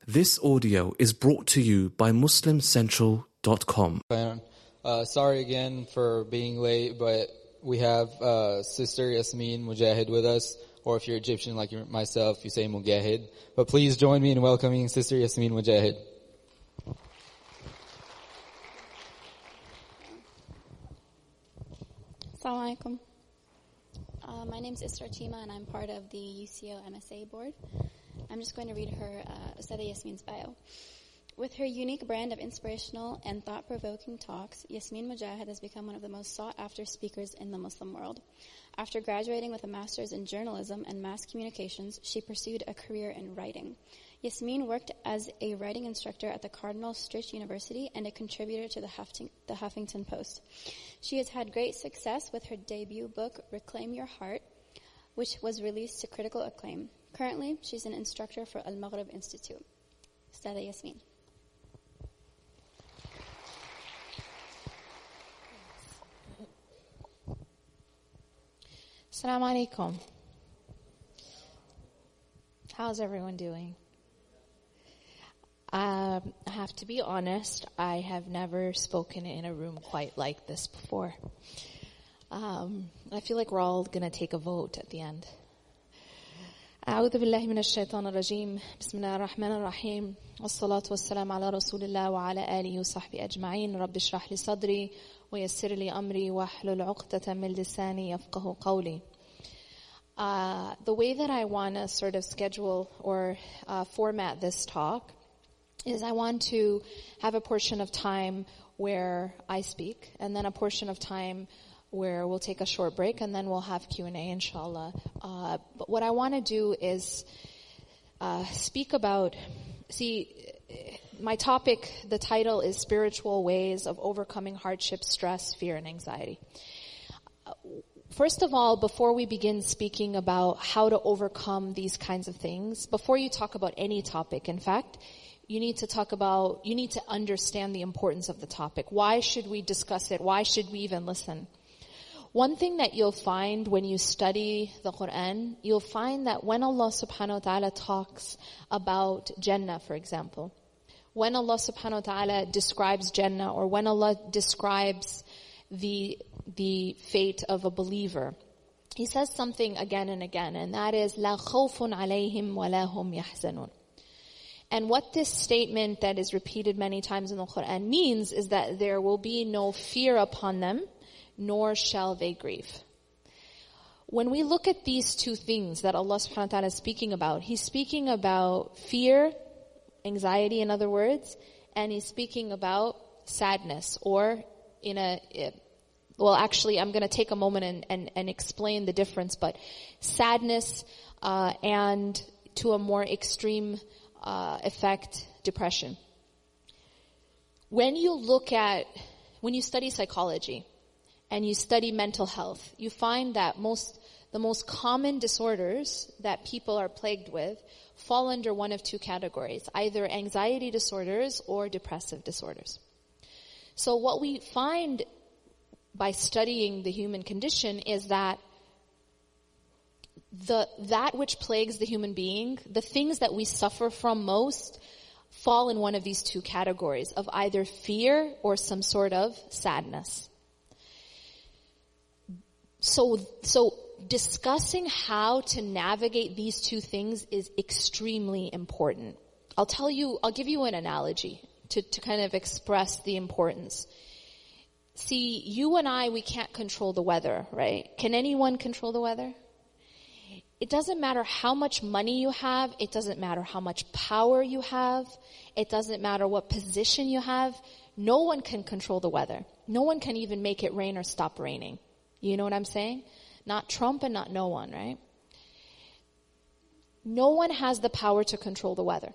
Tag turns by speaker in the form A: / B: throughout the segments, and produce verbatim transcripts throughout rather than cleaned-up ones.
A: This audio is brought to you by muslim central dot com.
B: Uh, sorry again for being late, but we have uh, Sister Yasmin Mujahid with us, or if you're Egyptian like myself, you say Mujahid. But please join me in welcoming Sister Yasmin Mujahid.
C: Assalamu alaikum. Uh, my name is Isra Chima, and I'm part of the U C O M S A board. I'm just going to read her, uh, Ustadha Yasmin's bio. With her unique brand of inspirational and thought-provoking talks, Yasmin Mujahid has become one of the most sought-after speakers in the Muslim world. After graduating with a master's in journalism and mass communications, she pursued a career in writing. Yasmin worked as a writing instructor at the Cardinal Stritch University and a contributor to the, Huffing- the Huffington Post. She has had great success with her debut book, Reclaim Your Heart, which was released to critical acclaim. Currently, she's an instructor for Al-Maghrib Institute. Ustadha Yasmin.
D: Assalamu alaikum. How's everyone doing? Um, I have to be honest, I have never spoken in a room quite like this before. Um, I feel like we're all going to take a vote at the end. أعوذ بالله من الشيطان الرجيم بسم الله الرحمن الرحيم والصلاة والسلام على رسول الله وعلى آله وصحبه أجمعين رب اشرح لي صدري ويسر لي أمري واحلل عقدة من لساني يفقه قولي. Uh, the way that I want to sort of schedule or uh, format this talk is I want to have a portion of time where I speak, and then a portion of time where we'll take a short break, and then we'll have Q and A, inshallah. Uh, but what I want to do is uh, speak about, see, my topic, the title is Spiritual Ways of Overcoming Hardship, Stress, Fear, and Anxiety. First of all, before we begin speaking about how to overcome these kinds of things, before you talk about any topic, in fact, you need to talk about, you need to understand the importance of the topic. Why should we discuss it? Why should we even listen? One thing that you'll find when you study the Quran, you'll find that when Allah subhanahu wa ta'ala talks about Jannah, for example, when Allah subhanahu wa ta'ala describes Jannah, or when Allah describes the the fate of a believer, He says something again and again, and that is لا خوف عليهم ولا هم يحزنون. And what this statement that is repeated many times in the Quran means is that there will be no fear upon them, nor shall they grieve. When we look at these two things that Allah subhanahu wa ta'ala is speaking about, He's speaking about fear, anxiety in other words, and He's speaking about sadness, or in a, well actually I'm going to take a moment and, and, and explain the difference, but sadness uh, and to a more extreme uh, effect, depression. When you look at, when you study psychology, and you study mental health, you find that most, the most common disorders that people are plagued with fall under one of two categories, either anxiety disorders or depressive disorders. So what we find by studying the human condition is that the, that which plagues the human being, the things that we suffer from most, fall in one of these two categories of either fear or some sort of sadness. So, so discussing how to navigate these two things is extremely important. I'll tell you, I'll give you an analogy to, to kind of express the importance. See, you and I, we can't control the weather, right? Can anyone control the weather? It doesn't matter how much money you have. It doesn't matter how much power you have. It doesn't matter what position you have. No one can control the weather. No one can even make it rain or stop raining. You know what I'm saying? Not Trump and not no one, right? No one has the power to control the weather.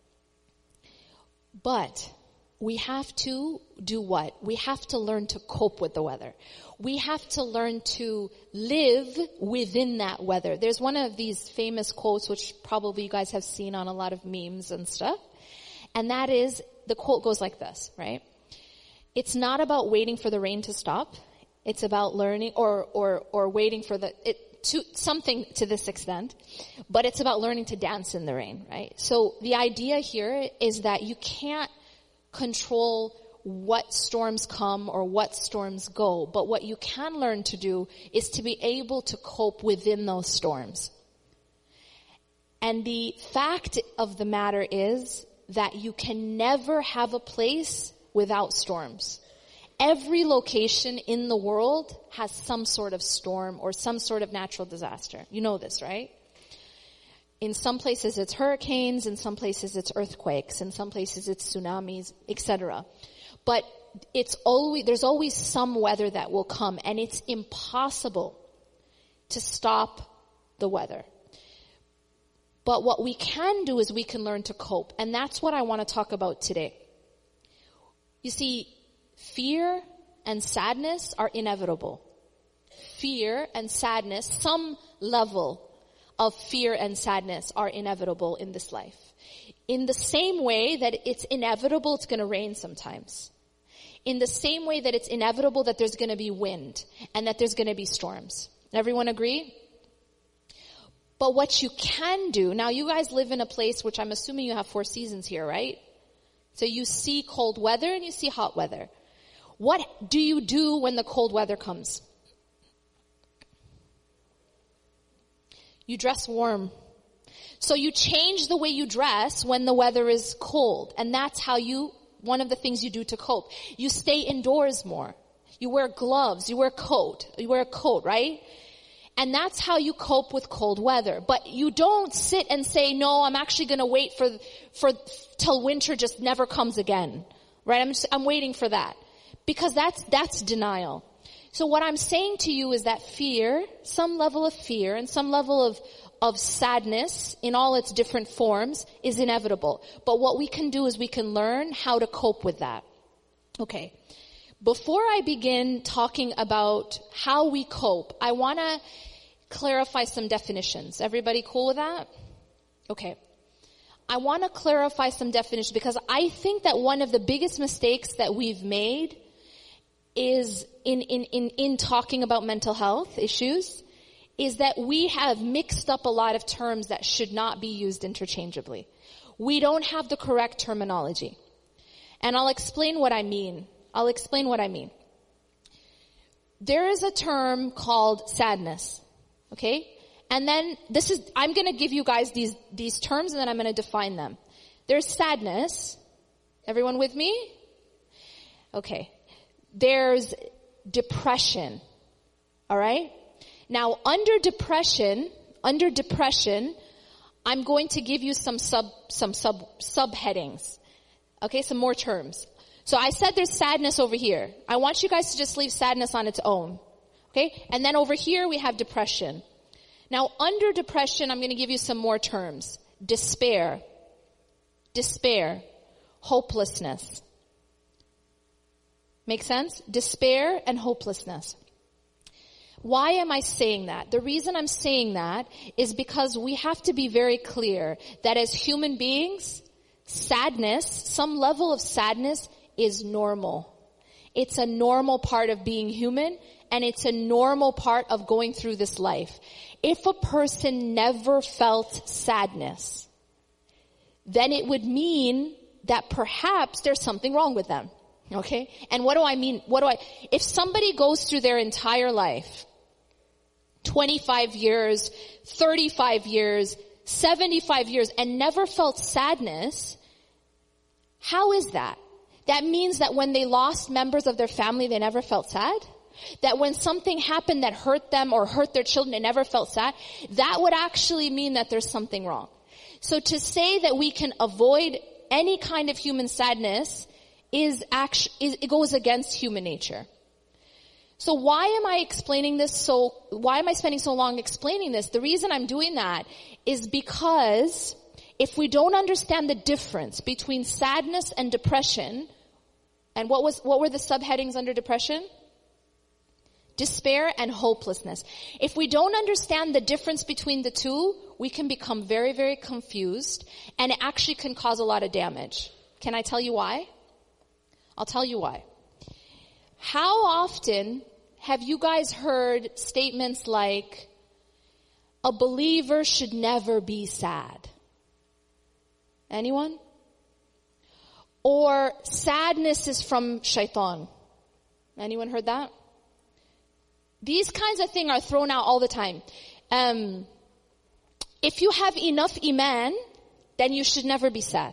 D: But we have to do what? We have to learn to cope with the weather. We have to learn to live within that weather. There's one of these famous quotes, which probably you guys have seen on a lot of memes and stuff. And that is, the quote goes like this, right? It's not about waiting for the rain to stop. It's about learning or, or, or waiting for the, it, to something to this extent, but it's about learning to dance in the rain, right? So the idea here is that you can't control what storms come or what storms go, but what you can learn to do is to be able to cope within those storms. And the fact of the matter is that you can never have a place without storms. Every location in the world has some sort of storm or some sort of natural disaster. You know this, right? In some places it's hurricanes, in some places it's earthquakes, in some places it's tsunamis, et cetera. But it's always, there's always some weather that will come, and it's impossible to stop the weather. But what we can do is we can learn to cope, and that's what I want to talk about today. You see, fear and sadness are inevitable. Fear and sadness, some level of fear and sadness are inevitable in this life. In the same way that it's inevitable it's going to rain sometimes. In the same way that it's inevitable that there's going to be wind and that there's going to be storms. Everyone agree? But what you can do, now you guys live in a place which I'm assuming you have four seasons here, right? So you see cold weather and you see hot weather. What do you do when the cold weather comes? You dress warm. So you change the way you dress when the weather is cold. And that's how you, one of the things you do to cope. You stay indoors more. You wear gloves. You wear a coat. You wear a coat, right? And that's how you cope with cold weather. But you don't sit and say, no, I'm actually going to wait for, for, till winter just never comes again. Right? I'm just, I'm waiting for that. Because that's, that's denial. So what I'm saying to you is that fear, some level of fear and some level of, of sadness in all its different forms is inevitable. But what we can do is we can learn how to cope with that. Okay. Before I begin talking about how we cope, I want to clarify some definitions. Everybody cool with that? Okay. I want to clarify some definitions because I think that one of the biggest mistakes that we've made is in, in, in, in talking about mental health issues is that we have mixed up a lot of terms that should not be used interchangeably. We don't have the correct terminology. And I'll explain what I mean. I'll explain what I mean. There is a term called sadness. Okay? And then this is, I'm going to give you guys these, these terms and then I'm going to define them. There's sadness. Everyone with me? Okay. There's depression. All right? Now, under depression, under depression, I'm going to give you some sub, some sub, subheadings. Okay? Some more terms. So I said there's sadness over here. I want you guys to just leave sadness on its own. Okay? And then over here we have depression. Now under depression, I'm going to give you some more terms. Despair. Despair. Hopelessness. Make sense? Despair and hopelessness. Why am I saying that? The reason I'm saying that is because we have to be very clear that as human beings, sadness, some level of sadness is normal. It's a normal part of being human, and it's a normal part of going through this life. If a person never felt sadness, then it would mean that perhaps there's something wrong with them. Okay? And what do I mean? What do I, if somebody goes through their entire life, twenty-five years, thirty-five years, seventy-five years, and never felt sadness, how is that? That means that when they lost members of their family, they never felt sad? That when something happened that hurt them or hurt their children, they never felt sad? That would actually mean that there's something wrong. So to say that we can avoid any kind of human sadness is actually, is, it goes against human nature. So why am I explaining this so, why am I spending so long explaining this? The reason I'm doing that is because if we don't understand the difference between sadness and depression, and what was, what were the subheadings under depression? Despair and hopelessness. If we don't understand the difference between the two, we can become very, very confused, and it actually can cause a lot of damage. Can I tell you why? I'll tell you why. How often have you guys heard statements like, a believer should never be sad. Anyone? Or sadness is from shaitan. Anyone heard that? These kinds of things are thrown out all the time. Um, if you have enough iman, then you should never be sad.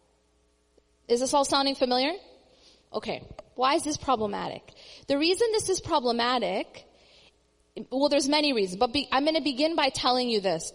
D: Is this all sounding familiar? Okay. Why is this problematic? The reason this is problematic, well, there's many reasons, but be, I'm going to begin by telling you this.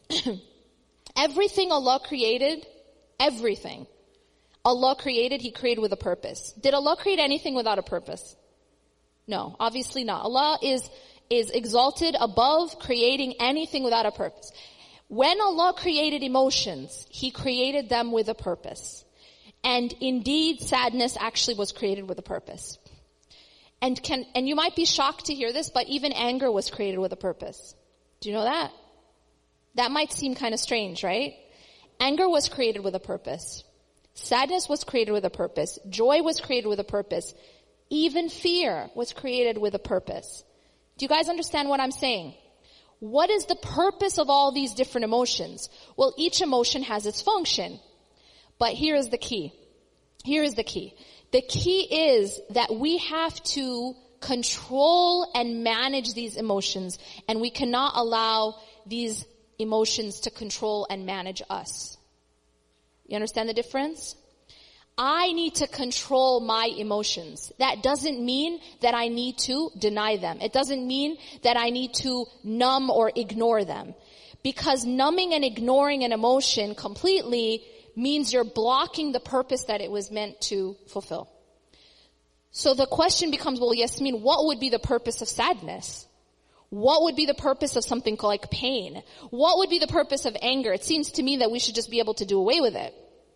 D: Everything Allah created, everything Allah created, He created with a purpose. Did Allah create anything without a purpose? No, obviously not. Allah is, is exalted above creating anything without a purpose. When Allah created emotions, He created them with a purpose. And indeed, sadness actually was created with a purpose. And can, and you might be shocked to hear this, but even anger was created with a purpose. Do you know that? That might seem kind of strange, right? Anger was created with a purpose. Sadness was created with a purpose. Joy was created with a purpose. Even fear was created with a purpose. Do you guys understand what I'm saying? What is the purpose of all these different emotions? Well, each emotion has its function. But here is the key. Here is the key. The key is that we have to control and manage these emotions, and we cannot allow these emotions to control and manage us. You understand the difference? I need to control my emotions. That doesn't mean that I need to deny them. It doesn't mean that I need to numb or ignore them. Because numbing and ignoring an emotion completely means you're blocking the purpose that it was meant to fulfill. So the question becomes, well, Yasmin, what would be the purpose of sadness? What would be the purpose of something like pain? What would be the purpose of anger? It seems to me that we should just be able to do away with it.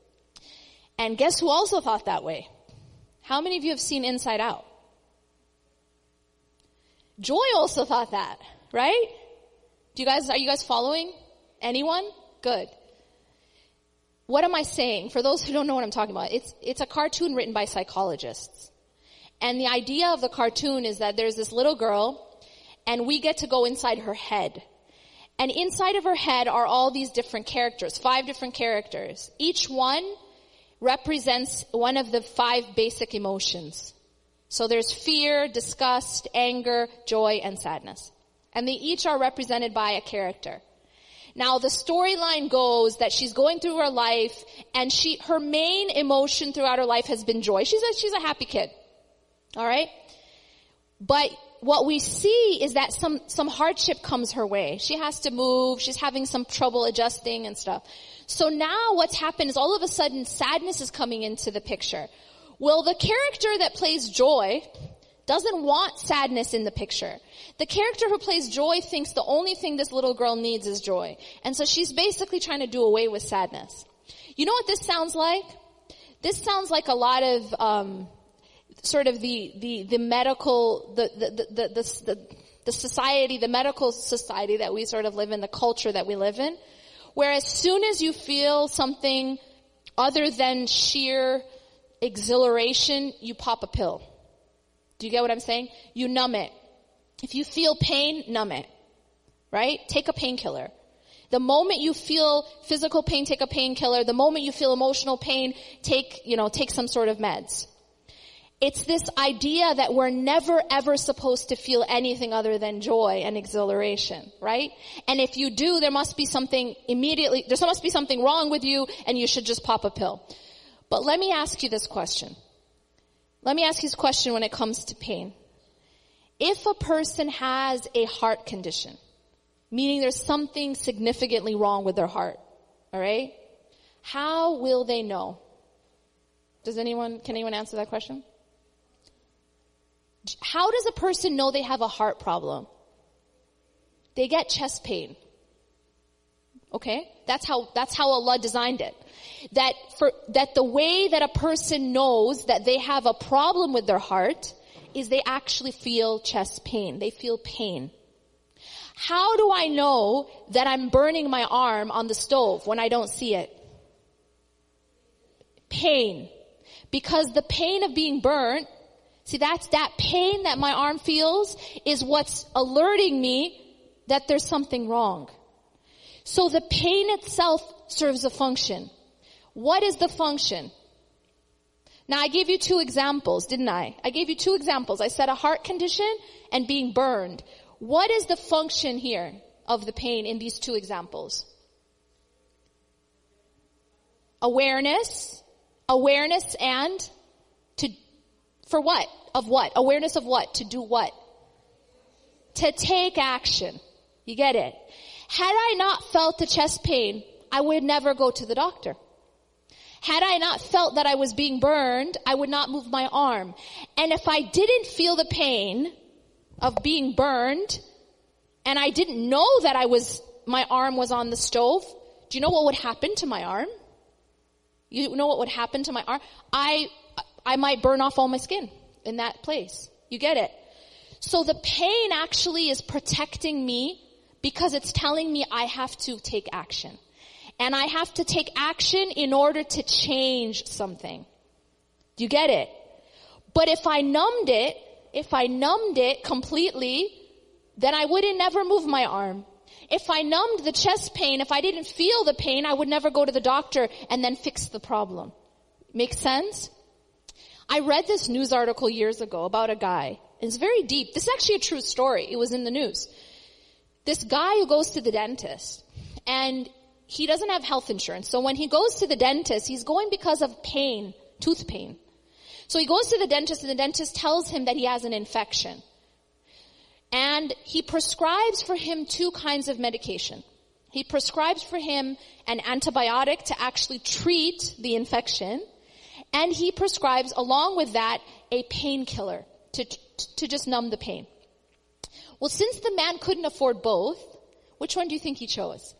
D: And guess who also thought that way? How many of you have seen Inside Out? Joy also thought that, right? Do you guys, are you guys following? Anyone? Good. What am I saying? For those who don't know what I'm talking about, it's, it's a cartoon written by psychologists. And the idea of the cartoon is that there's this little girl, and we get to go inside her head. And inside of her head are all these different characters, five different characters. Each one represents one of the five basic emotions. So there's fear, disgust, anger, joy, and sadness. And they each are represented by a character. Now the storyline goes that she's going through her life, and she, her main emotion throughout her life has been joy. She's a, she's a happy kid. Alright? But what we see is that some, some hardship comes her way. She has to move, she's having some trouble adjusting and stuff. So now what's happened is all of a sudden sadness is coming into the picture. Well, the character that plays joy doesn't want sadness in the picture. The character who plays joy thinks the only thing this little girl needs is joy. And so she's basically trying to do away with sadness. You know what this sounds like? This sounds like a lot of, um, sort of the, the, the medical, the, the, the, the, the, the society, the medical society that we sort of live in, the culture that we live in, where as soon as you feel something other than sheer exhilaration, you pop a pill. Do you get what I'm saying? You numb it. If you feel pain, numb it. Right? Take a painkiller. The moment you feel physical pain, take a painkiller. The moment you feel emotional pain, take, you know, take some sort of meds. It's this idea that we're never ever supposed to feel anything other than joy and exhilaration, right? And if you do, there must be something immediately, there must be something wrong with you, and you should just pop a pill. But let me ask you this question. Let me ask you this question when it comes to pain. If a person has a heart condition, meaning there's something significantly wrong with their heart, all right? How will they know? Does anyone, can anyone answer that question? How does a person know they have a heart problem? They get chest pain. Okay? That's how, that's how Allah designed it. That for, that the way that a person knows that they have a problem with their heart is they actually feel chest pain. They feel pain. How do I know that I'm burning my arm on the stove when I don't see it? Pain. Because the pain of being burnt, see, that's that pain that my arm feels is what's alerting me that there's something wrong. So the pain itself serves a function. What is the function? Now I gave you two examples, didn't I? I gave you two examples. I said a heart condition and being burned. What is the function here of the pain in these two examples? Awareness. Awareness and to, for what? Of what? Awareness of what? To do what? To take action. You get it? Had I not felt the chest pain, I would never go to the doctor. Had I not felt that I was being burned, I would not move my arm. And if I didn't feel the pain of being burned, and I didn't know that I was, my arm was on the stove, do you know what would happen to my arm? You know what would happen to my arm? I, I might burn off all my skin in that place. You get it? So the pain actually is protecting me because it's telling me I have to take action. And I have to take action in order to change something. Do you get it? But if I numbed it, if I numbed it completely, then I wouldn't never move my arm. If I numbed the chest pain, if I didn't feel the pain, I would never go to the doctor and then fix the problem. Make sense? I read this news article years ago about a guy. It's very deep. This is actually a true story. It was in the news. This guy who goes to the dentist, and he doesn't have health insurance. So when he goes to the dentist, he's going because of pain, tooth pain. So he goes to the dentist, and the dentist tells him that he has an infection. And he prescribes for him two kinds of medication. He prescribes for him an antibiotic to actually treat the infection. And he prescribes, along with that, a painkiller to, to just numb the pain. Well, since the man couldn't afford both, which one do you think he chose?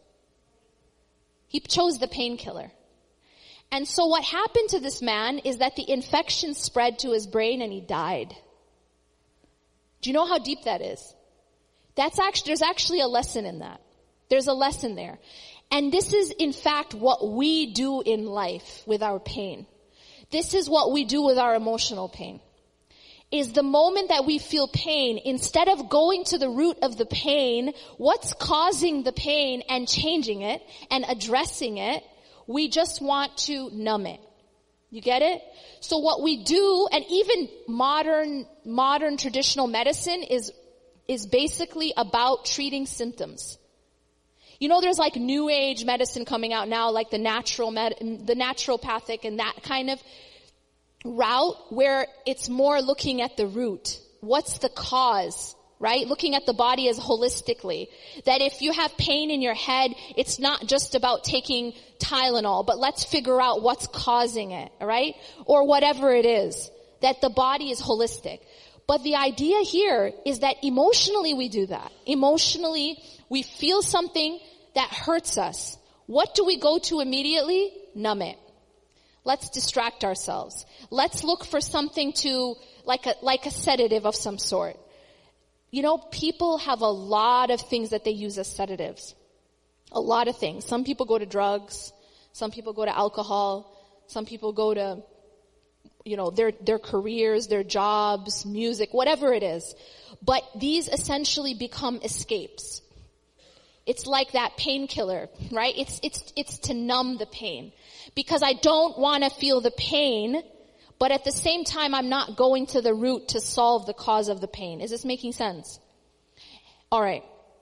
D: He chose the painkiller. And so what happened to this man is that the infection spread to his brain and he died. Do you know how deep that is? That's actually, there's actually a lesson in that. There's a lesson there. And this is in fact what we do in life with our pain. This is what we do with our emotional pain. Is the moment that we feel pain, instead of going to the root of the pain, what's causing the pain and changing it and addressing it, we just want to numb it. You get it? So what we do, and even modern, modern traditional medicine is, is basically about treating symptoms. You know, there's like new age medicine coming out now, like the natural med, the naturopathic and that kind of route where it's more looking at the root. What's the cause, right? Looking at the body as holistically. That if you have pain in your head, it's not just about taking Tylenol, but let's figure out what's causing it, all right? Or whatever it is. That the body is holistic. But the idea here is that emotionally we do that. Emotionally, we feel something that hurts us. What do we go to immediately? Numb it. Let's distract ourselves. Let's look for something to, like a, like a sedative of some sort. You know, people have a lot of things that they use as sedatives. A lot of things. Some people go to drugs. Some people go to alcohol. Some people go to, you know, their, their careers, their jobs, music, whatever it is. But these essentially become escapes. It's like that painkiller, right? It's, it's, it's to numb the pain. Because I don't want to feel the pain, but at the same time, I'm not going to the root to solve the cause of the pain. Is this making sense? All right.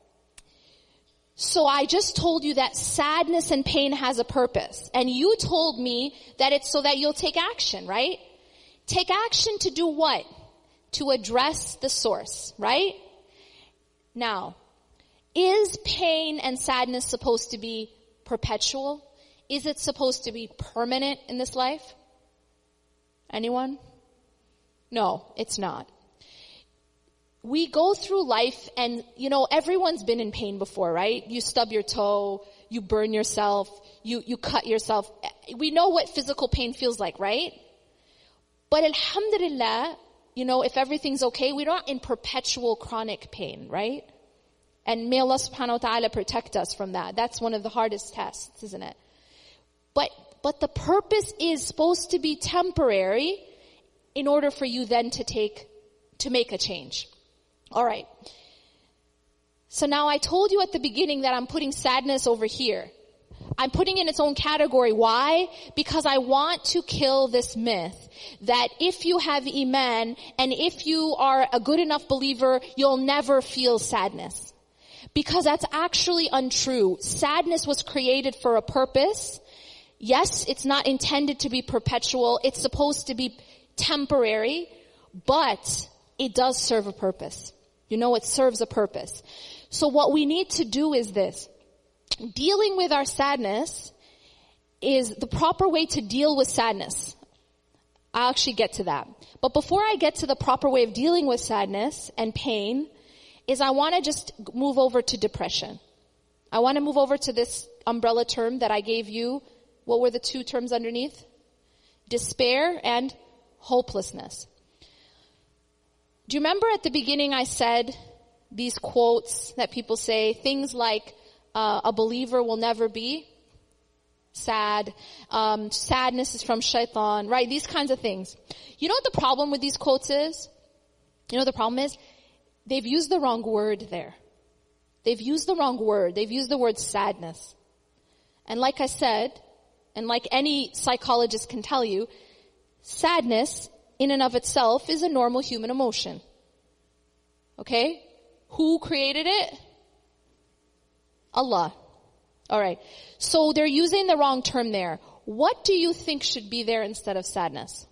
D: So I just told you that sadness and pain has a purpose. And you told me that it's so that you'll take action, right? Take action to do what? To address the source, right? Now, is pain and sadness supposed to be perpetual? Is it supposed to be permanent in this life? Anyone? No, it's not. We go through life and, you know, everyone's been in pain before, right? You stub your toe, you burn yourself, you, you cut yourself. We know what physical pain feels like, right? But alhamdulillah, you know, if everything's okay, we're not in perpetual chronic pain, right? And may Allah subhanahu wa ta'ala protect us from that. That's one of the hardest tests, isn't it? But, but the purpose is supposed to be temporary in order for you then to take, to make a change. All right. So now I told you at the beginning that I'm putting sadness over here. I'm putting in its own category. Why? Because I want to kill this myth that if you have Iman and if you are a good enough believer, you'll never feel sadness. Because that's actually untrue. Sadness was created for a purpose. Yes, it's not intended to be perpetual. It's supposed to be temporary, but it does serve a purpose. You know, it serves a purpose. So what we need to do is this. Dealing with our sadness is the proper way to deal with sadness. I'll actually get to that. But before I get to the proper way of dealing with sadness and pain, is I want to just move over to depression. I want to move over to this umbrella term that I gave you. What were the two terms underneath? Despair and hopelessness. Do you remember at the beginning I said these quotes that people say, things like, uh, a believer will never be sad, um, sadness is from shaitan, right? These kinds of things. You know what the problem with these quotes is? You know what the problem is? They've used the wrong word there. They've used the wrong word. They've used the word sadness. And like I said, and like any psychologist can tell you, sadness in and of itself is a normal human emotion. Okay? Who created it? Allah. Alright. So they're using the wrong term there. What do you think should be there instead of sadness?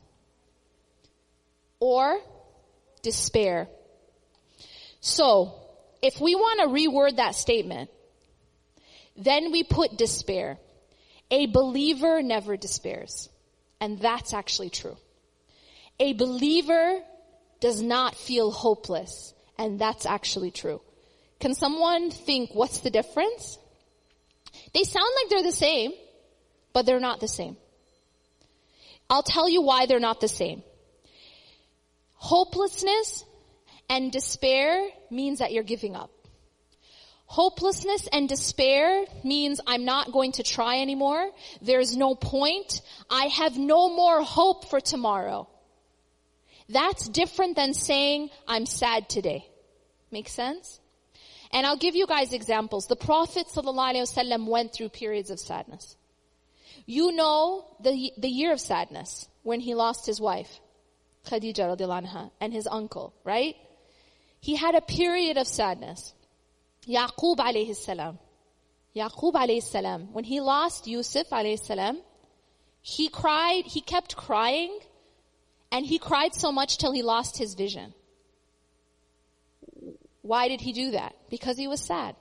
D: Or despair. So, if we want to reword that statement, then we put despair. A believer never despairs. And that's actually true. A believer does not feel hopeless. And that's actually true. Can someone think, what's the difference? They sound like they're the same, but they're not the same. I'll tell you why they're not the same. Hopelessness and despair means that you're giving up. Hopelessness and despair means I'm not going to try anymore. There's no point. I have no more hope for tomorrow. That's different than saying I'm sad today. Make sense? And I'll give you guys examples. The Prophet ﷺ went through periods of sadness. You know the the year of sadness when he lost his wife, Khadija radiallahu anha, and his uncle, right? He had a period of sadness. Yaqub alayhi salam. Yaqub alayhi salam. When he lost Yusuf alayhi salam, he cried, he kept crying, and he cried so much till he lost his vision. Why did he do that? Because he was sad.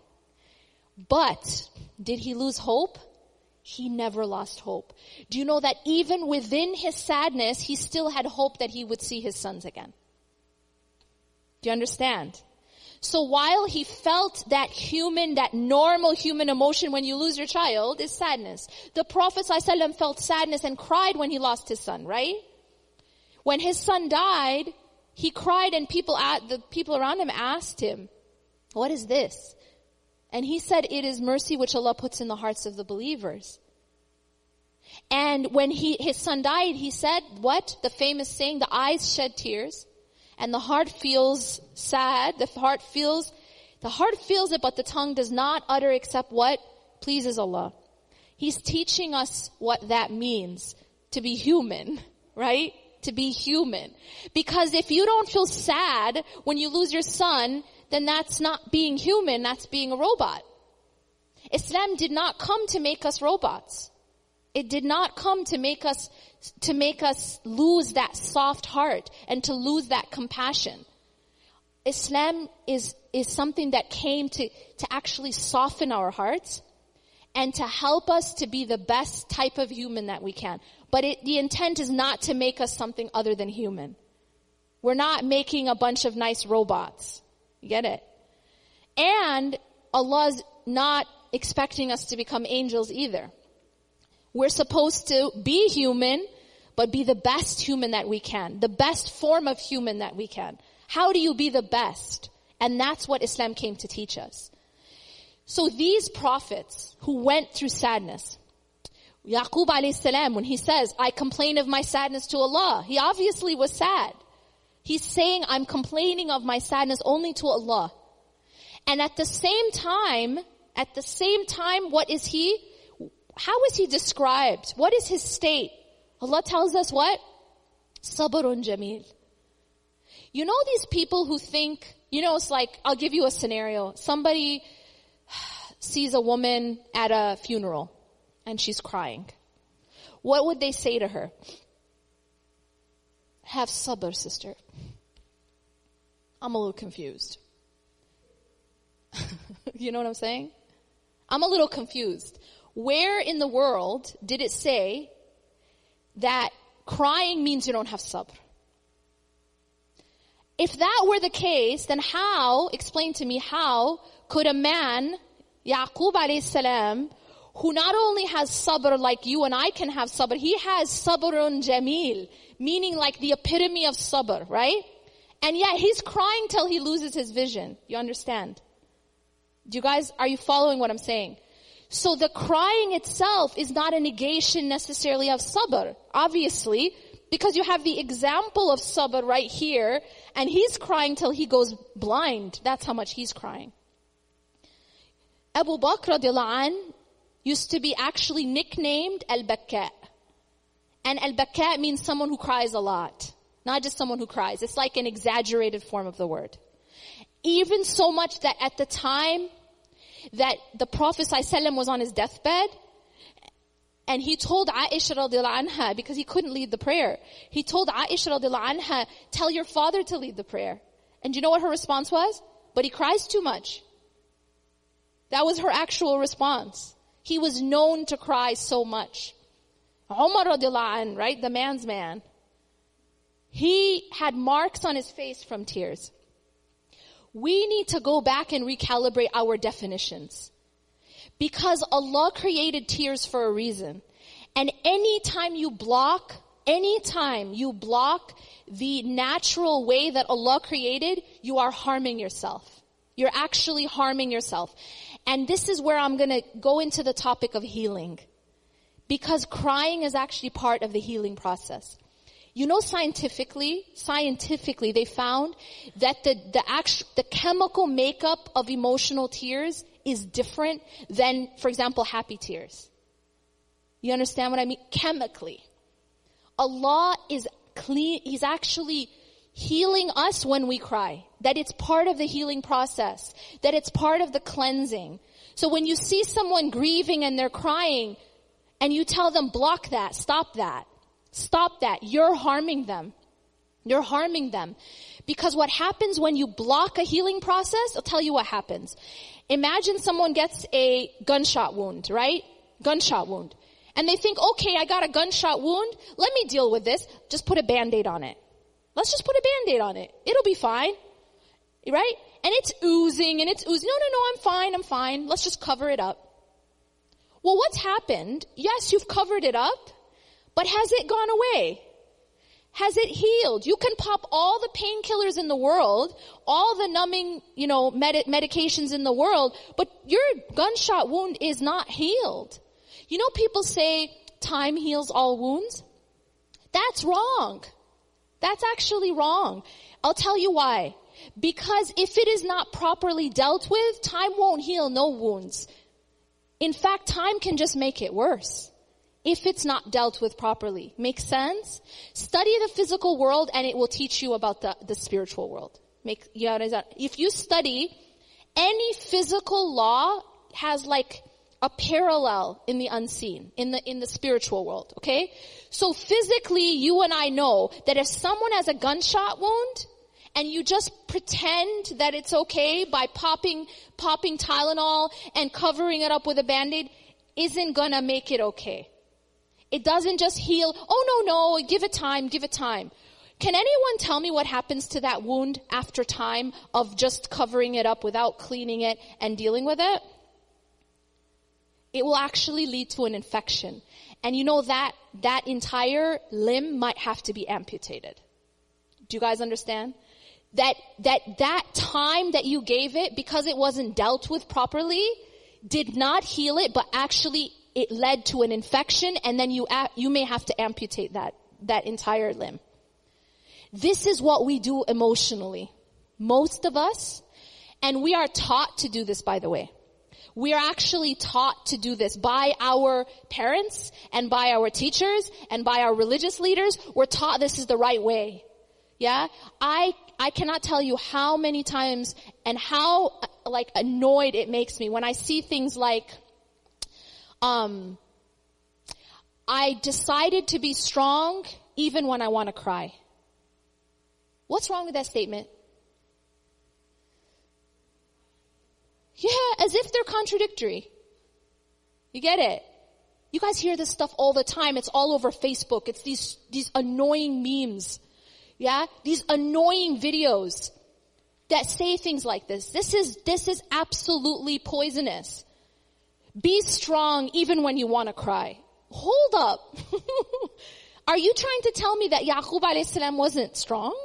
D: But, did he lose hope? He never lost hope. Do you know that even within his sadness, he still had hope that he would see his sons again? Do you understand? So while he felt that human, that normal human emotion when you lose your child is sadness. The Prophet ﷺ felt sadness and cried when he lost his son, right? When his son died, he cried and people, the people around him asked him, what is this? And he said, it is mercy which Allah puts in the hearts of the believers. And when he, his son died, he said, what? The famous saying, the eyes shed tears and the heart feels sad. The heart feels, the heart feels it, but the tongue does not utter except what pleases Allah. He's teaching us what that means to be human, right? To be human. Because if you don't feel sad when you lose your son, then that's not being human, that's being a robot. Islam did not come to make us robots. It did not come to make us, to make us lose that soft heart and to lose that compassion. Islam is, is something that came to, to actually soften our hearts and to help us to be the best type of human that we can. But it, the intent is not to make us something other than human. We're not making a bunch of nice robots. You get it? And Allah's not expecting us to become angels either. We're supposed to be human, but be the best human that we can. The best form of human that we can. How do you be the best? And that's what Islam came to teach us. So these prophets who went through sadness, Yaqub alayhi salam, when he says, I complain of my sadness to Allah, he obviously was sad. He's saying, I'm complaining of my sadness only to Allah. And at the same time, at the same time, what is he? How is he described? What is his state? Allah tells us what? Sabrun jameel. You know these people who think, you know, it's like, I'll give you a scenario. Somebody sees a woman at a funeral and she's crying. What would they say to her? Have sabr, sister. I'm a little confused. You know what I'm saying? I'm a little confused. Where in the world did it say that crying means you don't have sabr? If that were the case, then how, explain to me, how could a man, Yaqub alayhi salam, who not only has sabr like you and I can have sabr, he has sabrun jameel, meaning like the epitome of sabr, right? And yet he's crying till he loses his vision. You understand? Do you guys, are you following what I'm saying? So the crying itself is not a negation necessarily of sabr, obviously, because you have the example of sabr right here, and he's crying till he goes blind. That's how much he's crying. Abu Bakr radiallahu anh used to be actually nicknamed Al-Bakka. And Al-Bakka means someone who cries a lot. Not just someone who cries. It's like an exaggerated form of the word. Even so much that at the time that the Prophet ﷺ was on his deathbed, and he told Aisha radiallahu anha, because he couldn't lead the prayer, he told Aisha radiallahu anha, tell your father to lead the prayer. And do you know what her response was? But he cries too much. That was her actual response. He was known to cry so much. Umar radiallahu anh, right, the man's man, he had marks on his face from tears. We need to go back and recalibrate our definitions. Because Allah created tears for a reason. And anytime you block, anytime you block the natural way that Allah created, you are harming yourself. You're actually harming yourself. And this is where I'm going to go into the topic of healing. Because crying is actually part of the healing process. You know, scientifically, scientifically, they found that the, the actual, the chemical makeup of emotional tears is different than, for example, happy tears. You understand what I mean? Chemically. Allah is clean, He's actually healing us when we cry. That it's part of the healing process. That it's part of the cleansing. So when you see someone grieving and they're crying, and you tell them, block that, stop that. Stop that. You're harming them. You're harming them. Because what happens when you block a healing process, I'll tell you what happens. Imagine someone gets a gunshot wound, right? Gunshot wound. And they think, okay, I got a gunshot wound. Let me deal with this. Just put a Band-Aid on it. Let's just put a Band-Aid on it. It'll be fine. Right? And it's oozing and it's oozing. No, no, no, I'm fine, I'm fine. Let's just cover it up. Well, what's happened? Yes, you've covered it up. But has it gone away? Has it healed? You can pop all the painkillers in the world, all the numbing, you know, med- medications in the world, but your gunshot wound is not healed. You know, people say time heals all wounds. That's wrong. That's actually wrong. I'll tell you why. Because if it is not properly dealt with, time won't heal no wounds. In fact, time can just make it worse. If it's not dealt with properly. Makes sense? Study the physical world and it will teach you about the, the spiritual world. Make, you know, if you study, any physical law has like a parallel in the unseen, in the, in the spiritual world, okay? So physically, you and I know that if someone has a gunshot wound, and you just pretend that it's okay by popping, popping Tylenol and covering it up with a Band-Aid, isn't gonna make it okay. It doesn't just heal. Oh, no, no, give it time, give it time. Can anyone tell me what happens to that wound after time of just covering it up without cleaning it and dealing with it? It will actually lead to an infection. And you know that, that entire limb might have to be amputated. Do you guys understand? That, that, that time that you gave it, because it wasn't dealt with properly, did not heal it, but actually it led to an infection, and then you you may have to amputate that that entire limb. This is what we do emotionally. Most of us, And we are taught to do this, by the way. We are actually taught to do this by our parents and by our teachers and by our religious leaders. We're taught this is the right way. Yeah? I, I cannot tell you how many times and how, like, annoyed it makes me when I see things like, um, I decided to be strong even when I want to cry. What's wrong with that statement? Yeah, as if they're contradictory. You get it? You guys hear this stuff all the time. It's all over Facebook. It's these, these annoying memes. Yeah? These annoying videos that say things like this. This is, this is absolutely poisonous. Be strong even when you want to cry. Hold up. Are you trying to tell me that Yaqub alayhi salam wasn't strong?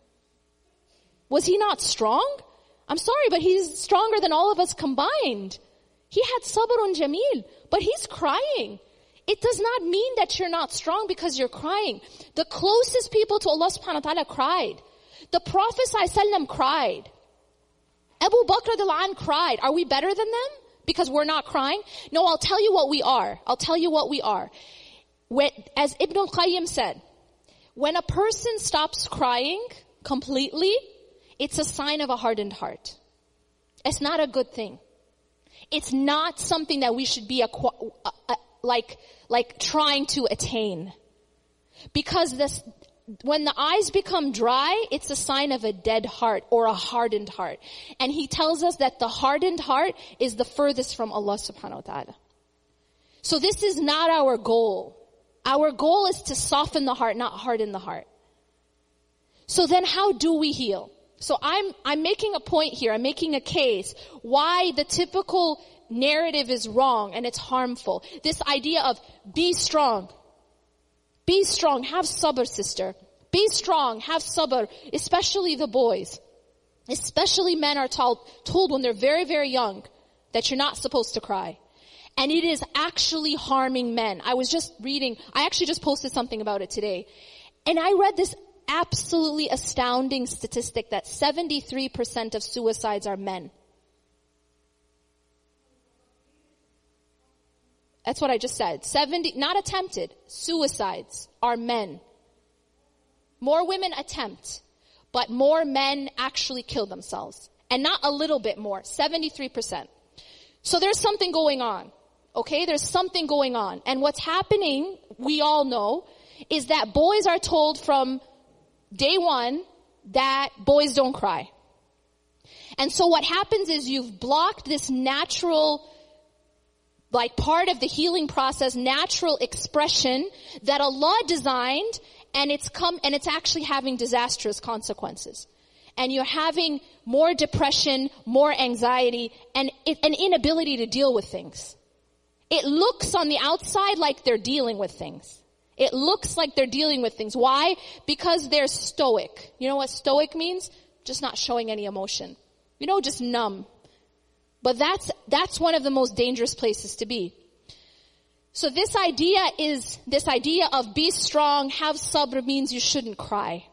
D: Was he not strong? I'm sorry, but he's stronger than all of us combined. He had sabrun jameel, but he's crying. It does not mean that you're not strong because you're crying. The closest people to Allah subhanahu wa ta'ala cried. The Prophet sallallahu alaihi wasallam cried. Abu Bakr radiallahu anh cried. Are we better than them because we're not crying? No, I'll tell you what we are. I'll tell you what we are. When, as Ibn al-Qayyim said, when a person stops crying completely, it's a sign of a hardened heart. It's not a good thing. It's not something that we should be aqua- uh, uh, like like trying to attain. Because this, when the eyes become dry, it's a sign of a dead heart or a hardened heart. And he tells us that the hardened heart is the furthest from Allah subhanahu wa ta'ala. So this is not our goal. Our goal is to soften the heart, not harden the heart. So then how do we heal? So I'm, I'm making a point here. I'm making a case why the typical narrative is wrong and it's harmful. This idea of be strong. Be strong. Have sabr, sister. Be strong. Have sabr. Especially the boys. Especially men are told, told when they're very, very young that you're not supposed to cry. And it is actually harming men. I was just reading, I actually just posted something about it today. And I read this absolutely astounding statistic that seventy-three percent of suicides are men. That's what I just said. seventy, not attempted, suicides are men. More women attempt, but more men actually kill themselves. And not a little bit more, seventy-three percent. So there's something going on. Okay, there's something going on. And what's happening, we all know, is that boys are told from day one that boys don't cry. And so what happens is you've blocked this natural, like part of the healing process, natural expression that Allah designed, and it's come, and it's actually having disastrous consequences. And you're having more depression, more anxiety, and it, an inability to deal with things. It looks on the outside like they're dealing with things. It looks like they're dealing with things. Why? Because they're stoic. You know what stoic means? Just not showing any emotion. You know, just numb. But that's, that's one of the most dangerous places to be. So this idea is, this idea of be strong, have sabr means you shouldn't cry.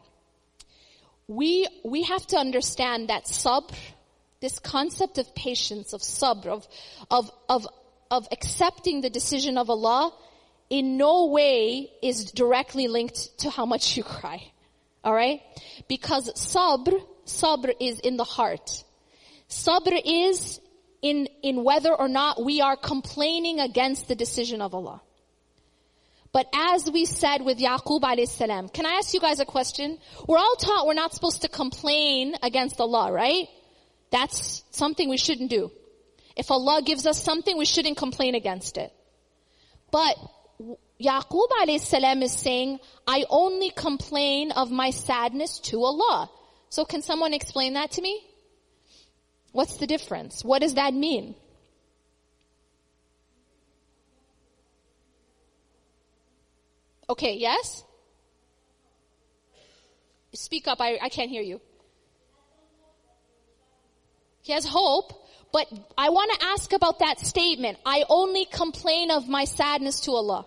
D: We, we have to understand that sabr, this concept of patience, of sabr, of, of, of, of accepting the decision of Allah, in no way is directly linked to how much you cry. Alright? Because sabr, sabr is in the heart. Sabr is in, in whether or not we are complaining against the decision of Allah. But as we said with Yaqub alayhi salam, can I ask you guys a question? We're all taught we're not supposed to complain against Allah, right? That's something we shouldn't do. If Allah gives us something, we shouldn't complain against it. But Yaqub alayhi salam is saying, I only complain of my sadness to Allah. So can someone explain that to me? What's the difference? What does that mean? Okay, yes? Speak up, I, I can't hear you. He has hope, but I want to ask about that statement. I only complain of my sadness to Allah.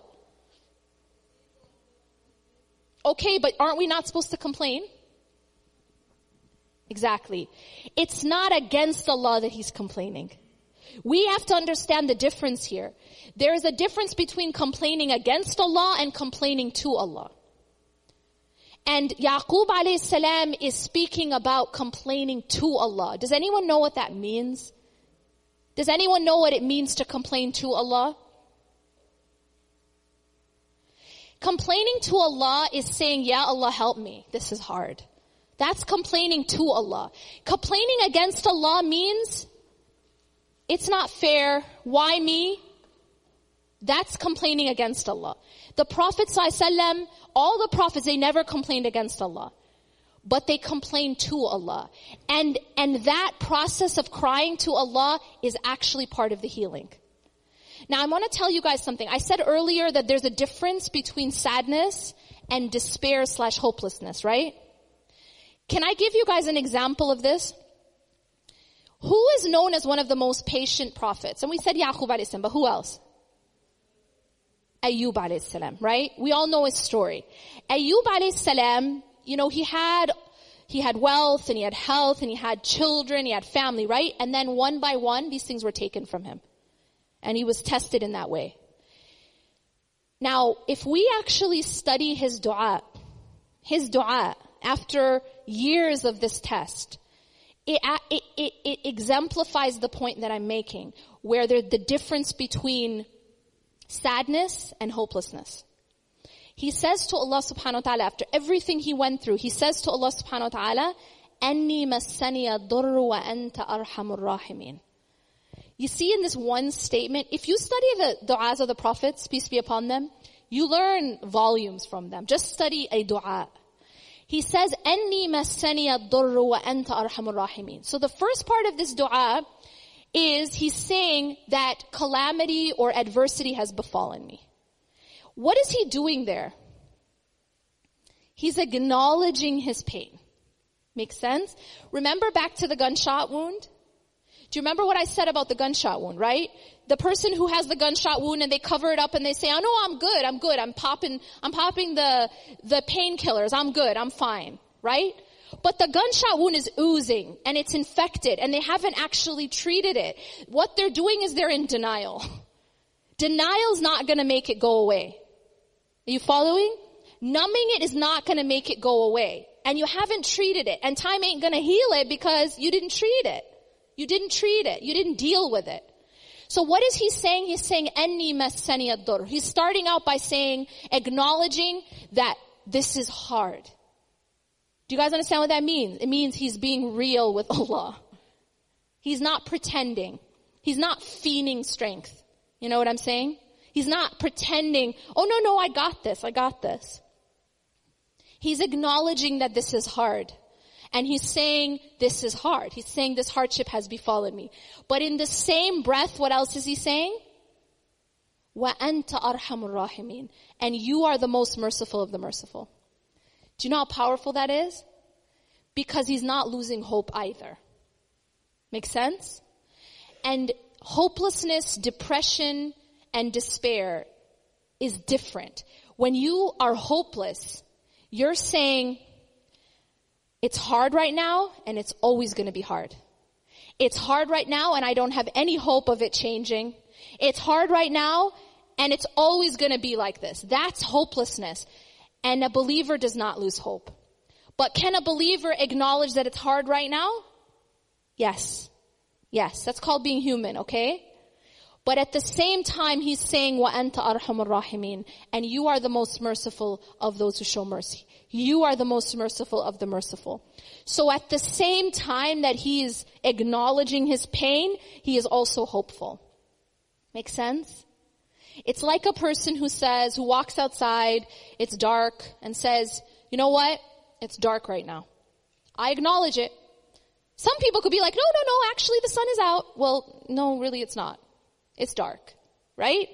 D: Okay, but aren't we not supposed to complain? Exactly. It's not against Allah that he's complaining. We have to understand the difference here. There is a difference between complaining against Allah and complaining to Allah. And Yaqub alayhi salam is speaking about complaining to Allah. Does anyone know what that means? Does anyone know what it means to complain to Allah? Complaining to Allah is saying, yeah, Allah help me. This is hard. That's complaining to Allah. Complaining against Allah means it's not fair. Why me? That's complaining against Allah. The Prophet ﷺ, all the prophets, they never complained against Allah. But they complained to Allah. And, and that process of crying to Allah is actually part of the healing. Now I want to tell you guys something. I said earlier that there's a difference between sadness and despair slash hopelessness, right? Can I give you guys an example of this? Who is known as one of the most patient prophets? And we said Yaqub alayhi salam, but who else? Ayyub alayhi salam, right? We all know his story. Ayyub alayhi salam, you know, he had, he had wealth and he had health and he had children, he had family, right? And then one by one, these things were taken from him. And he was tested in that way. Now, if we actually study his dua, his dua, after years of this test, It, it, it, it exemplifies the point that I'm making, where there's the difference between sadness and hopelessness. He says to Allah subhanahu wa ta'ala, after everything he went through, he says to Allah subhanahu wa ta'ala, أَنِّي مَسَّنِيَ الضُّرُّ وَأَنْتَ أَرْحَمُ الرَّاحِمِينَ. You see in this one statement, if you study the du'as of the prophets, peace be upon them, you learn volumes from them. Just study a du'a. He says, أَنِّي مَسَّنِيَ الضُّرُّ وَأَنْتَ أَرْحَمُ الرَّاحِمِينَ. So the first part of this dua is he's saying that calamity or adversity has befallen me. What is he doing there? He's acknowledging his pain. Makes sense? Remember back to the gunshot wound? Do you remember what I said about the gunshot wound, right? The person who has the gunshot wound and they cover it up and they say, oh no, I'm good, I'm good, I'm popping, I'm popping the, the painkillers, I'm good, I'm fine, right? But the gunshot wound is oozing and it's infected and they haven't actually treated it. What they're doing is they're in denial. Denial's not gonna make it go away. Are you following? Numbing it is not gonna make it go away. And you haven't treated it. And time ain't gonna heal it because you didn't treat it. You didn't treat it. You didn't deal with it. So what is he saying? He's saying, Anni massani ad-dur. He's starting out by saying, acknowledging that this is hard. Do you guys understand what that means? It means he's being real with Allah. He's not pretending. He's not feigning strength. You know what I'm saying? He's not pretending, oh no, no, I got this, I got this. He's acknowledging that this is hard. And he's saying, this is hard. He's saying this hardship has befallen me. But in the same breath, what else is he saying? وَأَنْتَ أَرْحَمُ الرَّاحِمِينَ. And you are the most merciful of the merciful. Do you know how powerful that is? Because he's not losing hope either. Make sense? And hopelessness, depression, and despair is different. When you are hopeless, you're saying, it's hard right now, and it's always going to be hard. It's hard right now, and I don't have any hope of it changing. It's hard right now, and it's always going to be like this. That's hopelessness. And a believer does not lose hope. But can a believer acknowledge that it's hard right now? Yes. Yes, that's called being human, okay? But at the same time, he's saying, وَأَنْتَ أَرْحَمُ الرَّاحِمِينَ. And you are the most merciful of those who show mercy. You are the most merciful of the merciful. So at the same time that he is acknowledging his pain, he is also hopeful. Make sense? It's like a person who says, who walks outside, it's dark, and says, you know what? It's dark right now. I acknowledge it. Some people could be like, no, no, no, actually the sun is out. Well, no, really it's not. It's dark, right?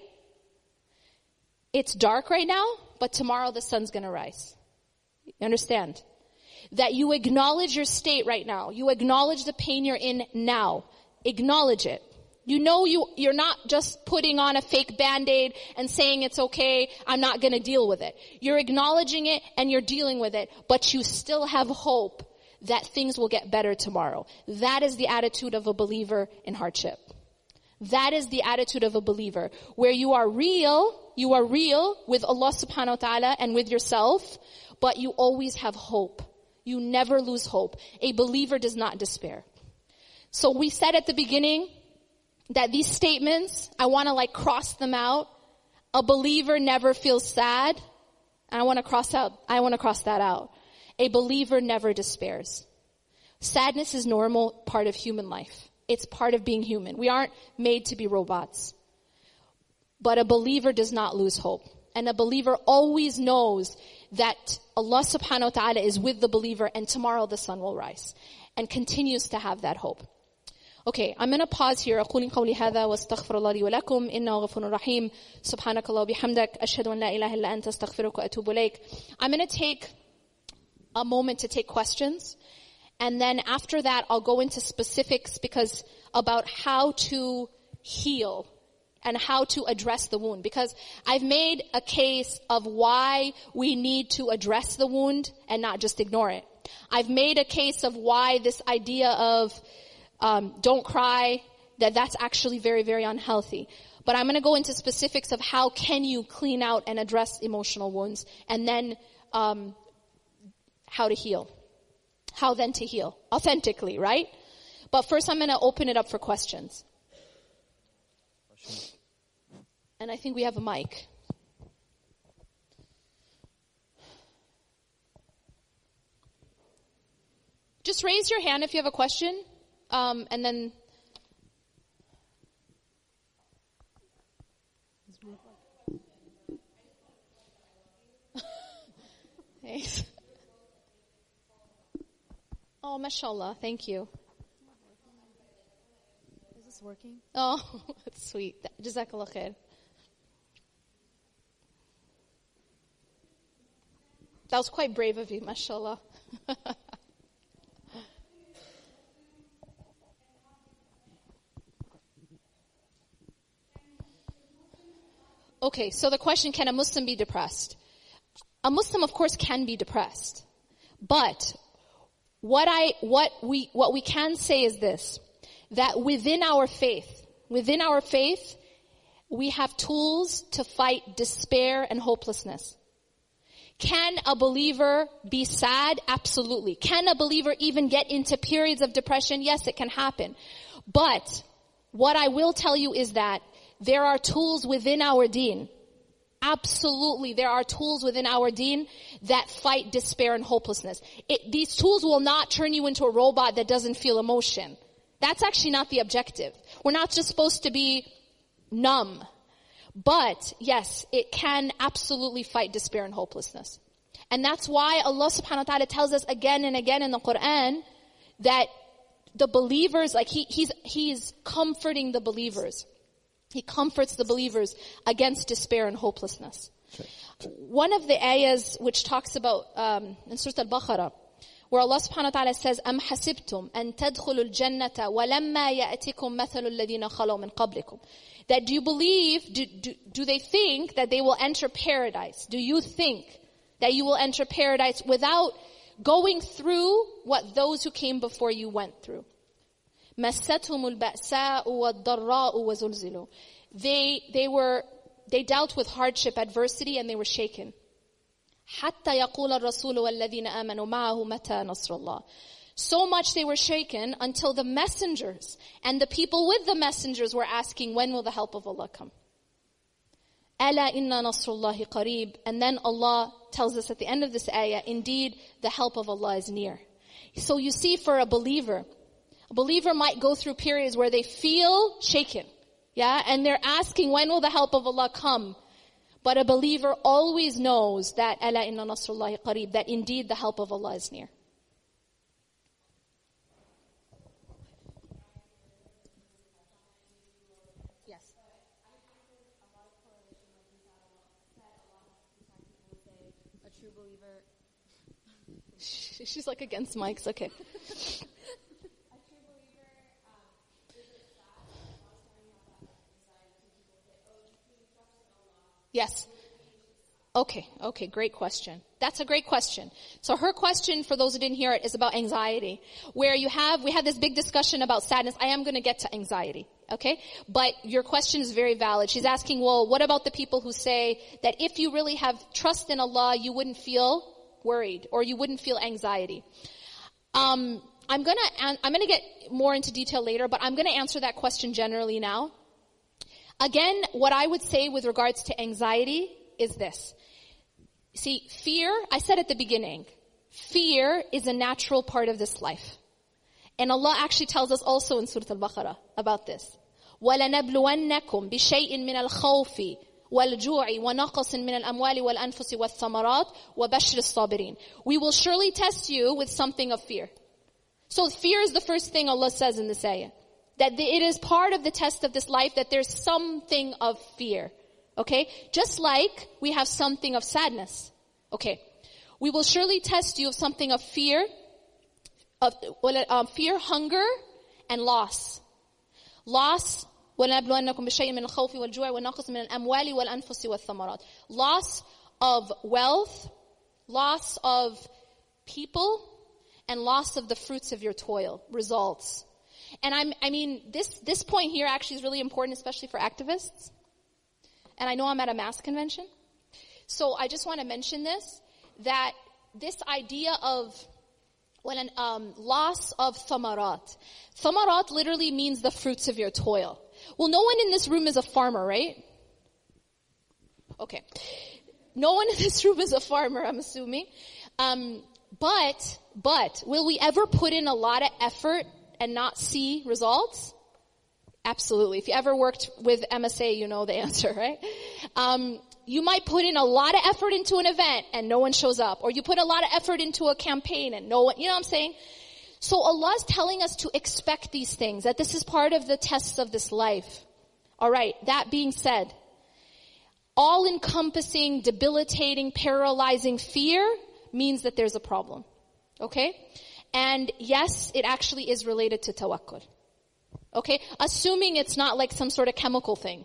D: It's dark right now, but tomorrow the sun's gonna rise. You understand? That you acknowledge your state right now. You acknowledge the pain you're in now. Acknowledge it. You know you, you're not just putting on a fake Band-Aid and saying it's okay, I'm not gonna deal with it. You're acknowledging it and you're dealing with it, but you still have hope that things will get better tomorrow. That is the attitude of a believer in hardship. That is the attitude of a believer, where you are real, you are real with Allah subhanahu wa ta'ala and with yourself, but you always have hope. You never lose hope. A believer does not despair. So we said at the beginning that these statements, I want to like cross them out. A believer never feels sad. And I want to cross out, I want to cross that out. A believer never despairs. Sadness is normal part of human life. It's part of being human. We aren't made to be robots. But a believer does not lose hope. And a believer always knows that Allah subhanahu wa ta'ala is with the believer and tomorrow the sun will rise. And continues to have that hope. Okay, I'm going to pause here. أقول قولي هذا واستغفر الله لي ولكم إنه غفور رحيم سبحانك الله وبحمدك أشهد أن لا إله إلا أنت أستغفرك وأتوب إليك. I'm going to take a moment to take questions. And then after that, I'll go into specifics because about how to heal and how to address the wound. Because I've made a case of why we need to address the wound and not just ignore it. I've made a case of why this idea of um, don't cry, that that's actually very, very unhealthy. But I'm going to go into specifics of how can you clean out and address emotional wounds, and then um, how to heal. How then to heal? Authentically, right? But first I'm going to open it up for questions. And I think we have a mic. Just raise your hand if you have a question. Um, and then... Thanks. Oh, mashallah. Thank you.
E: Is this working?
D: Oh, that's sweet. Jazakallah khair. That was quite brave of you, mashallah. Okay, so the question, can a Muslim be depressed? A Muslim, of course, can be depressed. But what I, what we, what we can say is this, that within our faith, within our faith, we have tools to fight despair and hopelessness. Can a believer be sad? Absolutely. Can a believer even get into periods of depression? Yes, it can happen. But what I will tell you is that there are tools within our deen. Absolutely, there are tools within our deen that fight despair and hopelessness. It, these tools will not turn you into a robot that doesn't feel emotion. That's actually not the objective. We're not just supposed to be numb. But, yes, it can absolutely fight despair and hopelessness. And that's why Allah subhanahu wa ta'ala tells us again and again in the Quran that the believers, like he, he's, he's comforting the believers. He comforts the believers against despair and hopelessness. Okay. One of the ayahs which talks about, um, in Surah Al-Baqarah, where Allah subhanahu wa ta'ala says, أَمْ حَسِبْتُمْ أَن تَدْخُلُوا الْجَنَّةَ وَلَمَّا يَأْتِكُمْ مَثَلُ الَّذِينَ خَلَوْا مِنْ قَبْلِكُمْ. That do you believe, do, do, do they think that they will enter paradise? Do you think that you will enter paradise without going through what those who came before you went through? مَسَّتْهُمُ الْبَأْسَاءُ وَالضَّرَّاءُ وَزُلْزِلُوا. They, they were, they dealt with hardship, adversity, and they were shaken. حَتَّى يَقُولَ الرَّسُولُ وَالَّذِينَ آمَنُوا مَعَهُ مَتَى نَصْرُ اللَّهِ. So much they were shaken until the messengers and the people with the messengers were asking, when will the help of Allah come? أَلَا إِنَّ نَصْرُ اللَّهِ قَرِيبٌ. And then Allah tells us at the end of this ayah, indeed, the help of Allah is near. So you see, for a believer, a believer might go through periods where they feel shaken. Yeah, and they're asking, when will the help of Allah come? But a believer always knows that أَلَا إِنَّ نَصْرُ اللَّهِ قَرِيبٌ, that indeed the help of Allah is near. Yes.
E: A true believer.
D: She's like against mics, okay. Yes. Okay, okay, great question. That's a great question. So her question, for those who didn't hear it, is about anxiety. Where you have, we had this big discussion about sadness. I am going to get to anxiety, okay? But your question is very valid. She's asking, well, what about the people who say that if you really have trust in Allah, you wouldn't feel worried or you wouldn't feel anxiety? Um, I'm going to, I'm going to get more into detail later, but I'm going to answer that question generally now. Again, what I would say with regards to anxiety is this. See, fear, I said at the beginning, fear is a natural part of this life. And Allah actually tells us also in Surah Al-Baqarah about this. وَلَنَبْلُوَنَّكُمْ بِشَيْءٍ مِّنَ الْخَوْفِ وَالْجُوعِ وَنَقْصٍ مِّنَ الْأَمْوَالِ وَالْأَنفُسِ وَالثَّمَرَاتِ وَبَشِّرِ الصَّابِرِينَ. We will surely test you with something of fear. So fear is the first thing Allah says in this ayah. That it is part of the test of this life that there's something of fear. Okay? Just like we have something of sadness. Okay. We will surely test you of something of fear, of um, fear, hunger, and loss. Loss, وَلَنَبْلُوَنَّكُمْ بِشَيْءٍ مِّنَ الْخَوْفِ وَالْجُوعِ وَنَقْصٍ مِّنَ الْأَمْوَالِ وَالْأَنفُسِ وَالثَّمَرَاتِ. Loss of wealth, loss of people, and loss of the fruits of your toil, results. And I'm, I mean, this, this point here actually is really important, especially for activists. And I know I'm at a mass convention. So I just want to mention this, that this idea of when an, um, loss of thamarat. Thamarat literally means the fruits of your toil. Well, no one in this room is a farmer, right? Okay. No one in this room is a farmer, I'm assuming. Um, but, but, will we ever put in a lot of effort and not see results? Absolutely. If you ever worked with M S A, you know the answer, right? Um, you might put in a lot of effort into an event and no one shows up. Or you put a lot of effort into a campaign and no one, you know what I'm saying? So Allah's telling us to expect these things, that this is part of the tests of this life. Alright, that being said, all-encompassing, debilitating, paralyzing fear means that there's a problem. Okay? And yes, it actually is related to tawakkul. Okay? Assuming it's not like some sort of chemical thing.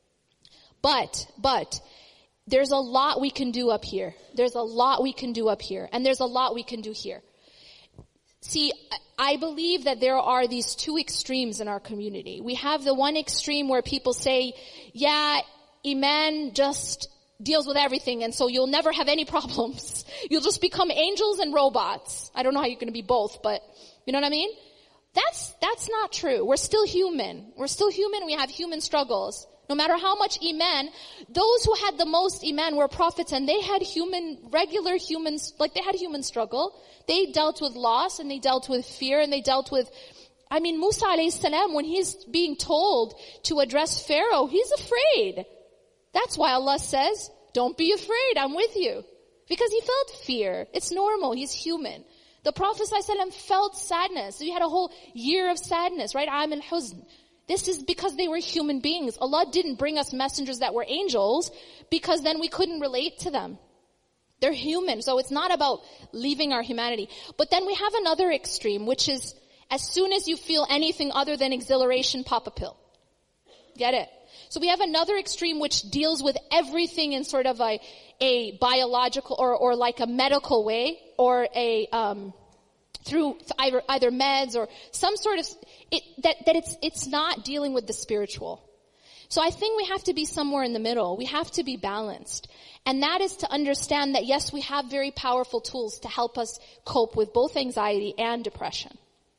D: But, but, there's a lot we can do up here. There's a lot we can do up here. And there's a lot we can do here. See, I believe that there are these two extremes in our community. We have the one extreme where people say, yeah, Iman just deals with everything and so you'll never have any problems. You'll just become angels and robots. I don't know how you're going to be both, but you know what I mean? That's, that's not true. We're still human. We're still human. We have human struggles. No matter how much Iman, those who had the most Iman were prophets and they had human, regular humans, like they had human struggle. They dealt with loss and they dealt with fear and they dealt with, I mean, Musa alayhi salam, when he's being told to address Pharaoh, he's afraid. That's why Allah says, don't be afraid, I'm with you. Because he felt fear. It's normal, he's human. The Prophet ﷺ felt sadness. He had a whole year of sadness, right? Aam al-Huzn. This is because they were human beings. Allah didn't bring us messengers that were angels because then we couldn't relate to them. They're human, so it's not about leaving our humanity. But then we have another extreme, which is as soon as you feel anything other than exhilaration, pop a pill. Get it? So we have another extreme which deals with everything in sort of a, a biological or, or like a medical way or a, um, through either, either meds or some sort of, it, that, that it's, it's not dealing with the spiritual. So I think we have to be somewhere in the middle. We have to be balanced. And that is to understand that yes, we have very powerful tools to help us cope with both anxiety and depression.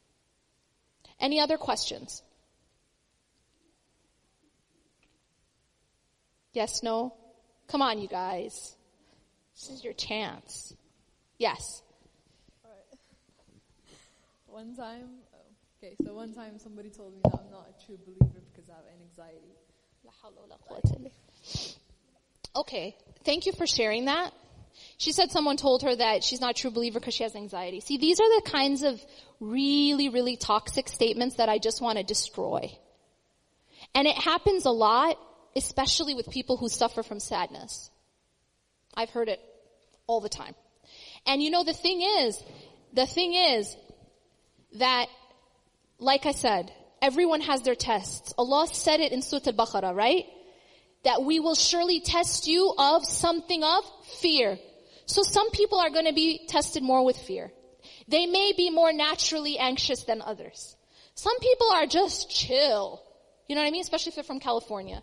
D: Any other questions? Yes, no? Come on, you guys. This is your chance. Yes.
E: All right. One time, oh, okay, so one time somebody told me that I'm not a true believer because I have anxiety.
D: Okay, thank you for sharing that. She said someone told her that she's not a true believer because she has anxiety. See, these are the kinds of really, really toxic statements that I just want to destroy. And it happens a lot, especially with people who suffer from sadness. I've heard it all the time. And you know, the thing is, the thing is that, like I said, everyone has their tests. Allah said it in Surah Al-Baqarah, right? That we will surely test you of something of Fear. So some people are going to be tested more with fear. They may be more naturally anxious than others. Some people are just chill. You know what I mean? Especially if they're from California.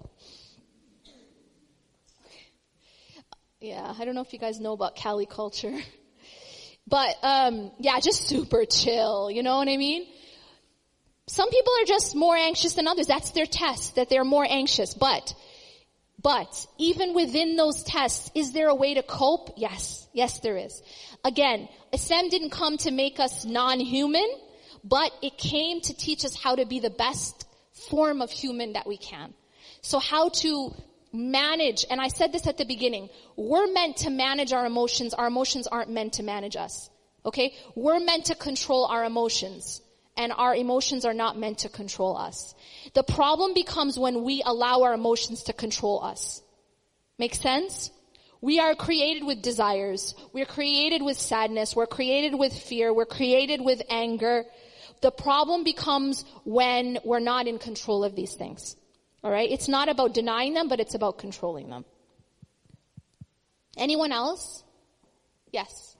D: Yeah, I don't know if you guys know about Cali culture. But, um, yeah, just super chill. You know what I mean? Some people are just more anxious than others. That's their test, that they're more anxious. But, but, even within those tests, is there a way to cope? Yes. Yes, there is. Again, Islam didn't come to make us non-human, but it came to teach us how to be the best form of human that we can. So how to manage, and I said this at the beginning, we're meant to manage our emotions. Our emotions aren't meant to manage us. Okay? We're meant to control our emotions, and our emotions are not meant to control us. The problem becomes when we allow our emotions to control us. Make sense? We are created with desires. We're created with sadness. We're created with fear. We're created with anger. The problem becomes when we're not in control of these things. All right? It's not about denying them, but it's about controlling them. Anyone else? Yes.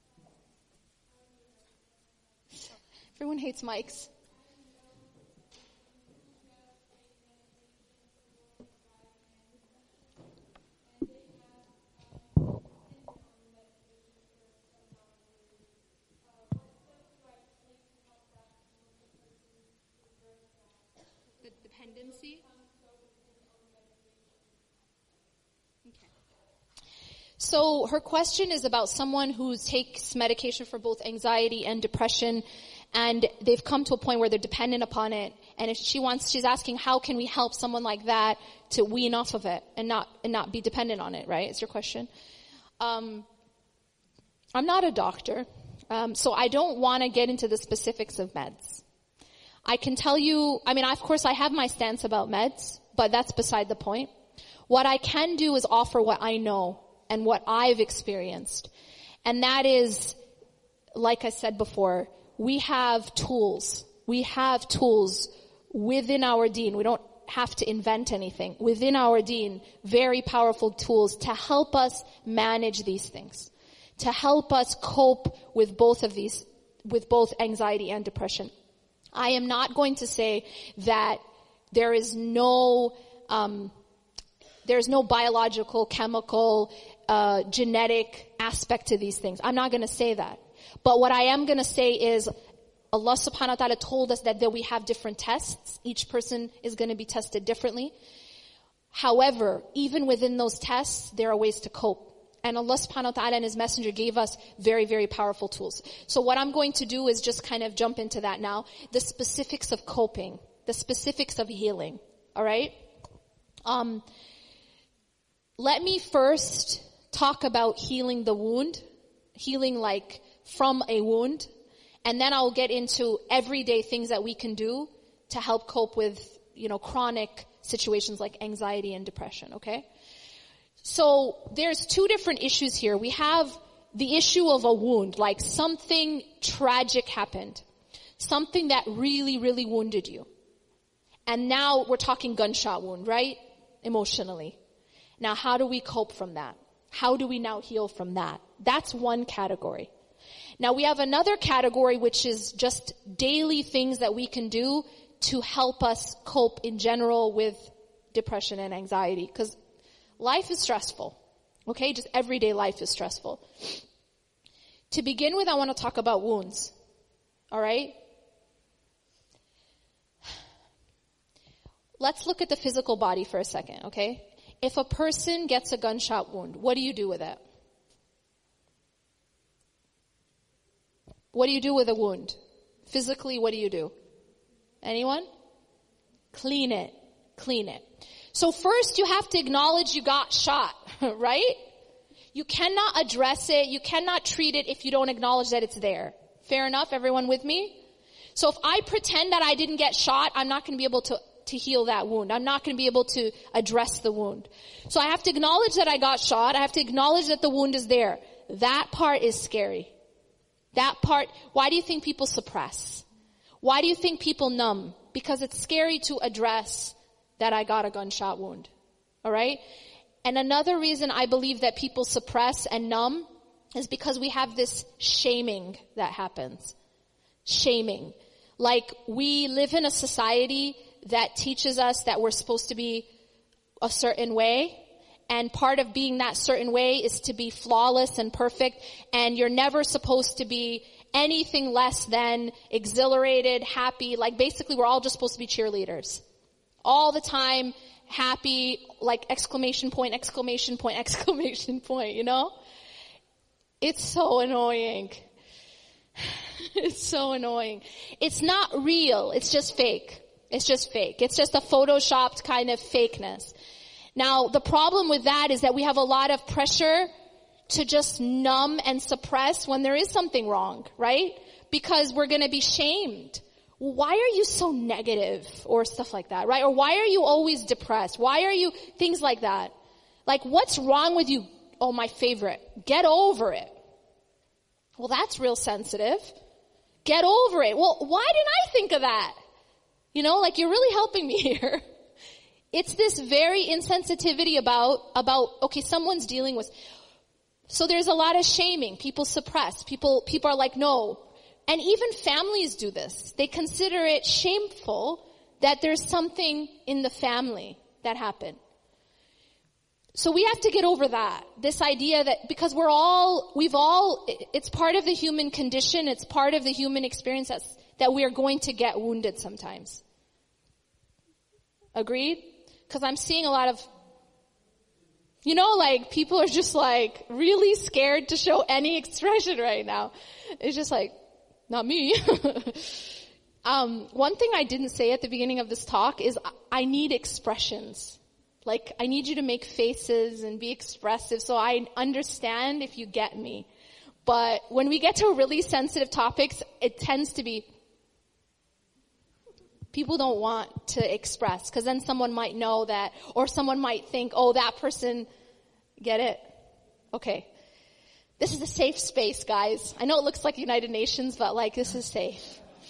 D: Everyone hates mics. The dependency? Okay. So her question is about someone who takes medication for both anxiety and depression, and they've come to a point where they're dependent upon it. And if she wants, she's asking, how can we help someone like that to wean off of it and not and not be dependent on it? Right? Is your question? Um, I'm not a doctor, um, so I don't want to get into the specifics of meds. I can tell you, I mean, of course, I have my stance about meds, but that's beside the point. What I can do is offer what I know and what I've experienced. And that is, like I said before, we have tools. We have tools within our deen. We don't have to invent anything. Within our deen, very powerful tools to help us manage these things, to help us cope with both of these, with both anxiety and depression. I am not going to say that there is no, um, there's no biological, chemical, uh, genetic aspect to these things. I'm not going to say that. But what I am going to say is Allah subhanahu wa ta'ala told us that, that we have different tests. Each person is going to be tested differently. However, even within those tests, there are ways to cope. And Allah subhanahu wa ta'ala and His Messenger gave us very, very powerful tools. So what I'm going to do is just kind of jump into that now. The specifics of coping. The specifics of healing. Alright? Um, let me first talk about healing the wound. Healing like from a wound. And then I'll get into everyday things that we can do to help cope with, you know, chronic situations like anxiety and depression. Okay? So there's two different issues here. We have the issue of a wound, like something tragic happened. Something that really, really wounded you. And now we're talking gunshot wound, right? Emotionally. Now how do we cope from that? How do we now heal from that? That's one category. Now we have another category which is just daily things that we can do to help us cope in general with depression and anxiety. Because life is stressful. Okay? Just everyday life is stressful. To begin with, I want to talk about wounds. Alright? Let's look at the physical body for a second, okay? If a person gets a gunshot wound, what do you do with it? What do you do with a wound? Physically, what do you do? Anyone? Clean it. Clean it. So first you have to acknowledge you got shot, right? You cannot address it. You cannot treat it if you don't acknowledge that it's there. Fair enough? Everyone with me? So if I pretend that I didn't get shot, I'm not going to be able to, to heal that wound. I'm not going to be able to address the wound. So I have to acknowledge that I got shot. I have to acknowledge that the wound is there. That part is scary. That part, why do you think people suppress? Why do you think people numb? Because it's scary to address that I got a gunshot wound. Alright? And another reason I believe that people suppress and numb is because we have this shaming that happens. Shaming. Like, we live in a society that teaches us that we're supposed to be a certain way. And part of being that certain way is to be flawless and perfect. And you're never supposed to be anything less than exhilarated, happy. Like, basically, we're all just supposed to be cheerleaders. All the time, happy, like exclamation point, exclamation point, exclamation point, you know? It's so annoying. It's so annoying. It's not real. It's just fake. It's just fake. It's just a photoshopped kind of fakeness. Now, the problem with that is that we have a lot of pressure to just numb and suppress when there is something wrong, right? Because we're going to be shamed. Why are you so negative or stuff like that, right? Or why are you always depressed? Why are you, things like that. Like, what's wrong with you? Oh, my favorite. Get over it. Well, that's real sensitive. Get over it. Well, why didn't I think of that? You know, like, you're really helping me here. It's this very insensitivity about, about, okay, someone's dealing with, so there's a lot of shaming. People suppress. People, people are like, no. And even families do this. They consider it shameful that there's something in the family that happened. So we have to get over that. This idea that, because we're all, we've all, it's part of the human condition, it's part of the human experience that's, that we are going to get wounded sometimes. Agreed? Because I'm seeing a lot of, you know, like, people are just like really scared to show any expression right now. It's just like, not me. um, one thing I didn't say at the beginning of this talk is I need expressions. Like, I need you to make faces and be expressive so I understand if you get me. But when we get to really sensitive topics, it tends to be, people don't want to express, because then someone might know that, or someone might think, oh, that person, get it? Okay. This is a safe space, guys. I know it looks like United Nations, but like, this is safe.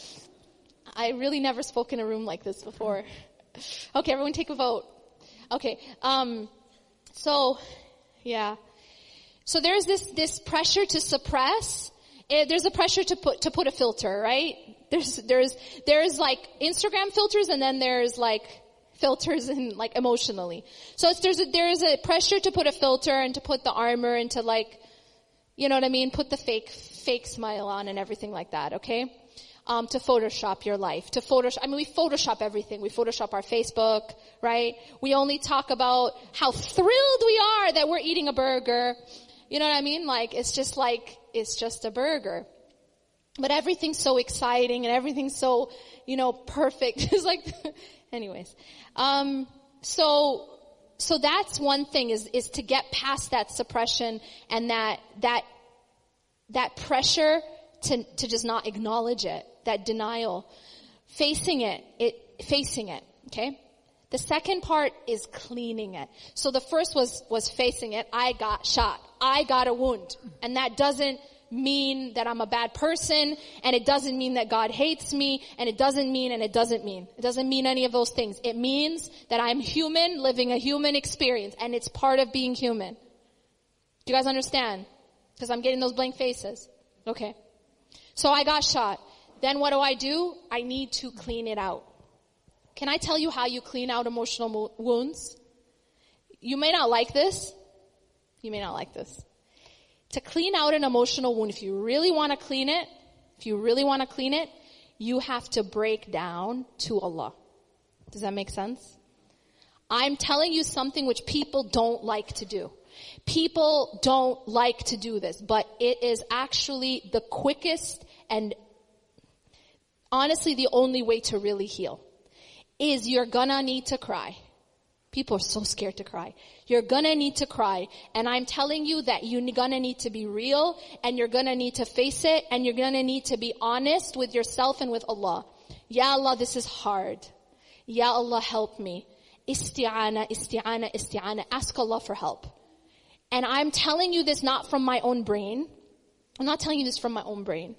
D: I really never spoke in a room like this before. Okay, everyone take a vote. Okay, um, so, yeah. So there's this, this pressure to suppress. It, there's a pressure to put, to put a filter, right? There's, there's, there's like Instagram filters, and then there's like filters in like emotionally. So it's, there's a, there's a pressure to put a filter and to put the armor and to like, you know what I mean? Put the fake, fake smile on and everything like that, okay? Um, to Photoshop your life, to Photoshop, I mean, we Photoshop everything. We Photoshop our Facebook, right? We only talk about how thrilled we are that we're eating a burger. You know what I mean? Like, it's just like, it's just a burger. But everything's so exciting and everything's so, you know, perfect. It's like, anyways. Um, so, so that's one thing, is, is to get past that suppression and that, that, that pressure to, to just not acknowledge it, that denial. Facing it, it, facing it, okay? The second part is cleaning it. So the first was, was facing it. I got shot. I got a wound. And that doesn't mean that I'm a bad person, and it doesn't mean that God hates me, and it doesn't mean, and it doesn't mean. It doesn't mean any of those things. It means that I'm human, living a human experience, and it's part of being human. Do you guys understand? Because I'm getting those blank faces. Okay. So I got shot. Then what do I do? I need to clean it out. Can I tell you how you clean out emotional mo- wounds? You may not like this. You may not like this. To clean out an emotional wound, if you really want to clean it, if you really want to clean it, you have to break down to Allah. Does that make sense? I'm telling you something which people don't like to do. People don't like to do this, but it is actually the quickest and honestly the only way to really heal. Is you're gonna need to cry. People are so scared to cry. You're gonna need to cry. And I'm telling you that you're gonna need to be real, and you're gonna need to face it, and you're gonna need to be honest with yourself and with Allah. Ya Allah, this is hard. Ya Allah, help me. Isti'ana, isti'ana, isti'ana. Ask Allah for help. And I'm telling you this not from my own brain. I'm not telling you this from my own brain.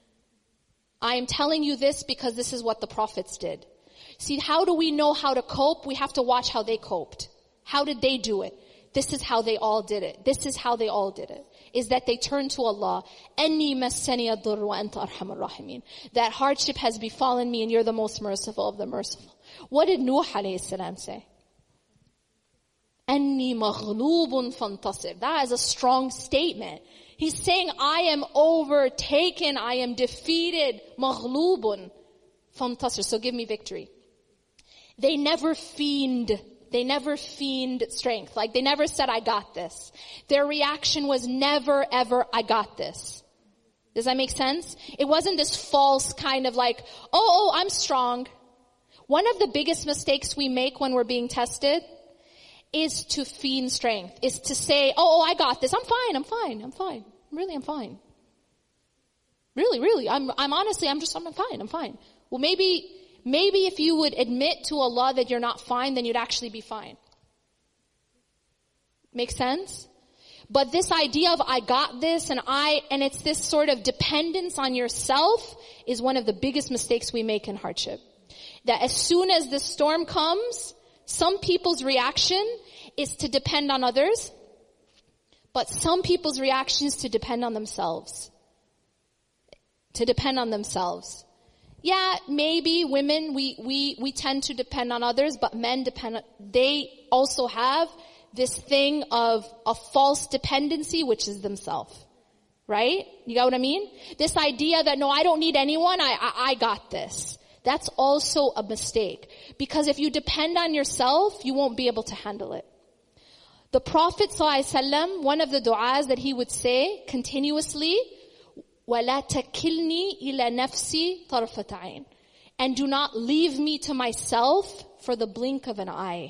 D: I am telling you this because this is what the prophets did. See, how do we know how to cope? We have to watch how they coped. How did they do it? this is how they all did it. This is how they all did it. Is that they turned to Allah. أَنِّي مَسَّنِيَ الضُّرُّ وَأَنْتَ أَرْحَمُ الرَّاحِمِينَ. That hardship has befallen me and you're the most merciful of the merciful. What did Nuh alayhi salam say? أَنِّي مَغْلُوبٌ فَانْتَصِرْ. That is a strong statement. He's saying, I am overtaken, I am defeated. مَغْلُوبٌ فَانْتَصِرْ. So give me victory. They never feigned They never feigned strength. Like they never said, I got this. Their reaction was never, ever, I got this. Does that make sense? It wasn't this false kind of like, oh, oh, I'm strong. One of the biggest mistakes we make when we're being tested is to feign strength. Is to say, oh, oh, I got this. I'm fine, I'm fine, I'm fine. Really, I'm fine. Really, really, I'm, I'm honestly, I'm just, I'm fine, I'm fine. Well, maybe... Maybe if you would admit to Allah that you're not fine, then you'd actually be fine. Make sense? But this idea of I got this and I, and it's this sort of dependence on yourself is one of the biggest mistakes we make in hardship. That as soon as the storm comes, some people's reaction is to depend on others, but some people's reaction is to depend on themselves. To depend on themselves. Yeah, maybe women, we, we, we tend to depend on others, but men depend, they also have this thing of a false dependency, which is themselves. Right? You got what I mean? This idea that, no, I don't need anyone, I, I, I got this. That's also a mistake. Because if you depend on yourself, you won't be able to handle it. The Prophet ﷺ, one of the du'as that he would say continuously, وَلَا تَكِلْنِي إِلَى نَفْسِي طَرْفَةَ عَيْنٍ. And do not leave me to myself for the blink of an eye.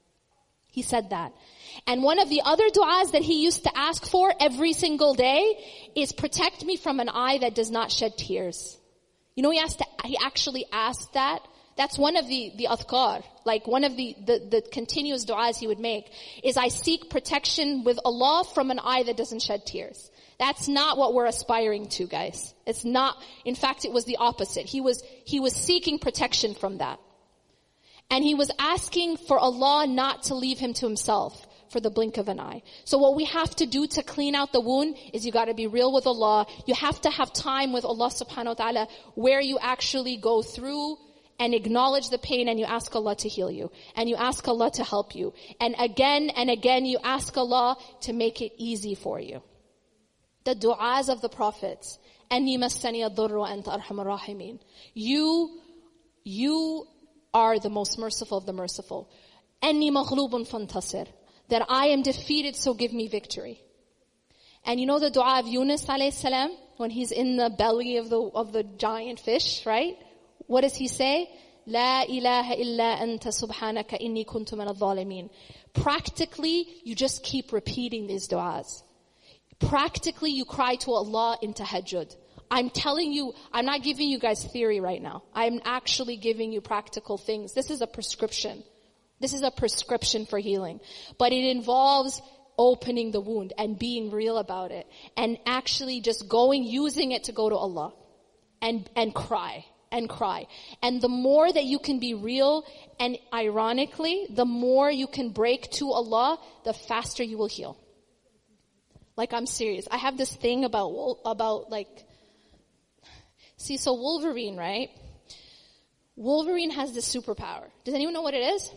D: He said that. And one of the other du'as that he used to ask for every single day is protect me from an eye that does not shed tears. You know, he asked to, he actually asked that. That's one of the, the adhkar. Like one of the, the, the continuous du'as he would make is I seek protection with Allah from an eye that doesn't shed tears. That's not what we're aspiring to, guys. It's not, in fact, it was the opposite. He was, he was seeking protection from that. And he was asking for Allah not to leave him to himself for the blink of an eye. So what we have to do to clean out the wound is you gotta be real with Allah. You have to have time with Allah subhanahu wa ta'ala where you actually go through and acknowledge the pain and you ask Allah to heal you. And you ask Allah to help you. And again and again you ask Allah to make it easy for you. The du'as of the prophets. أَنِّي مَسَّنِيَ الضُّرُّ وَأَنْتَ أَرْحَمُ الرَّاحِمِينَ. You, you are the most merciful of the merciful. أَنِّي مَغْلُوبٌ فَانْتَصِرْ. That I am defeated, so give me victory. And you know the dua of Yunus alayhi salam, when he's in the belly of the, of the giant fish, right? What does he say? لا إله إلا أنت سبحانك إني كنت من الظالمين. Practically, you just keep repeating these du'as. Practically, you cry to Allah in tahajjud. I'm telling you, I'm not giving you guys theory right now. I'm actually giving you practical things. This is a prescription. This is a prescription for healing. But it involves opening the wound and being real about it. And actually just going, using it to go to Allah. And, and cry. And cry. And the more that you can be real, and ironically, the more you can break to Allah, the faster you will heal. Like, I'm serious. I have this thing about, about like, see, so Wolverine, right? Wolverine has this superpower. Does anyone know what it is?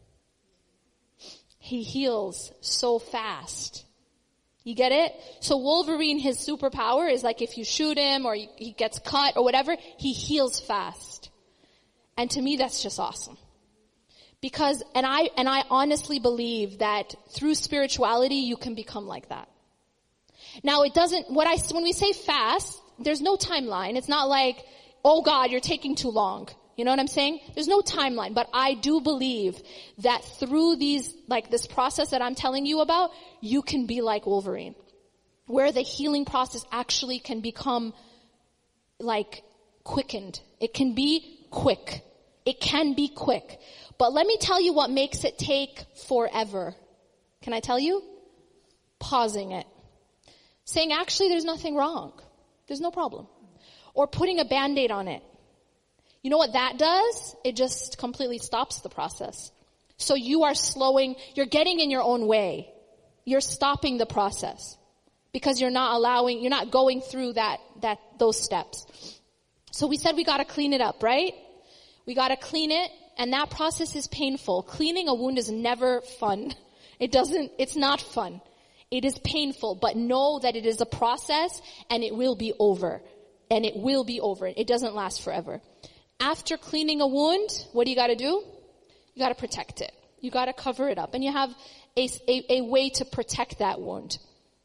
D: He heals so fast. You get it? So Wolverine, his superpower is like if you shoot him or he gets cut or whatever, he heals fast. And to me, that's just awesome. Because, and I, and I honestly believe that through spirituality, you can become like that. Now it doesn't, what I, when we say fast, there's no timeline. It's not like, oh God, you're taking too long. You know what I'm saying? There's no timeline, but I do believe that through these, like this process that I'm telling you about, you can be like Wolverine. Where the healing process actually can become like quickened. It can be quick. It can be quick. But let me tell you what makes it take forever. Can I tell you? Pausing it. Saying, actually, there's nothing wrong. There's no problem. Or putting a Band-Aid on it. You know what that does? It just completely stops the process. So you are slowing, you're getting in your own way. you're stopping the process because you're not allowing, you're not going through that, that, those steps. So we said we gotta clean it up, right? We gotta clean it, and that process is painful. Cleaning a wound is never fun. It doesn't, it's not fun. It is painful, but know that it is a process and it will be over. And it will be over. It doesn't last forever. After cleaning a wound, what do you gotta do? You gotta protect it. You gotta cover it up. And you have a, a, a way to protect that wound.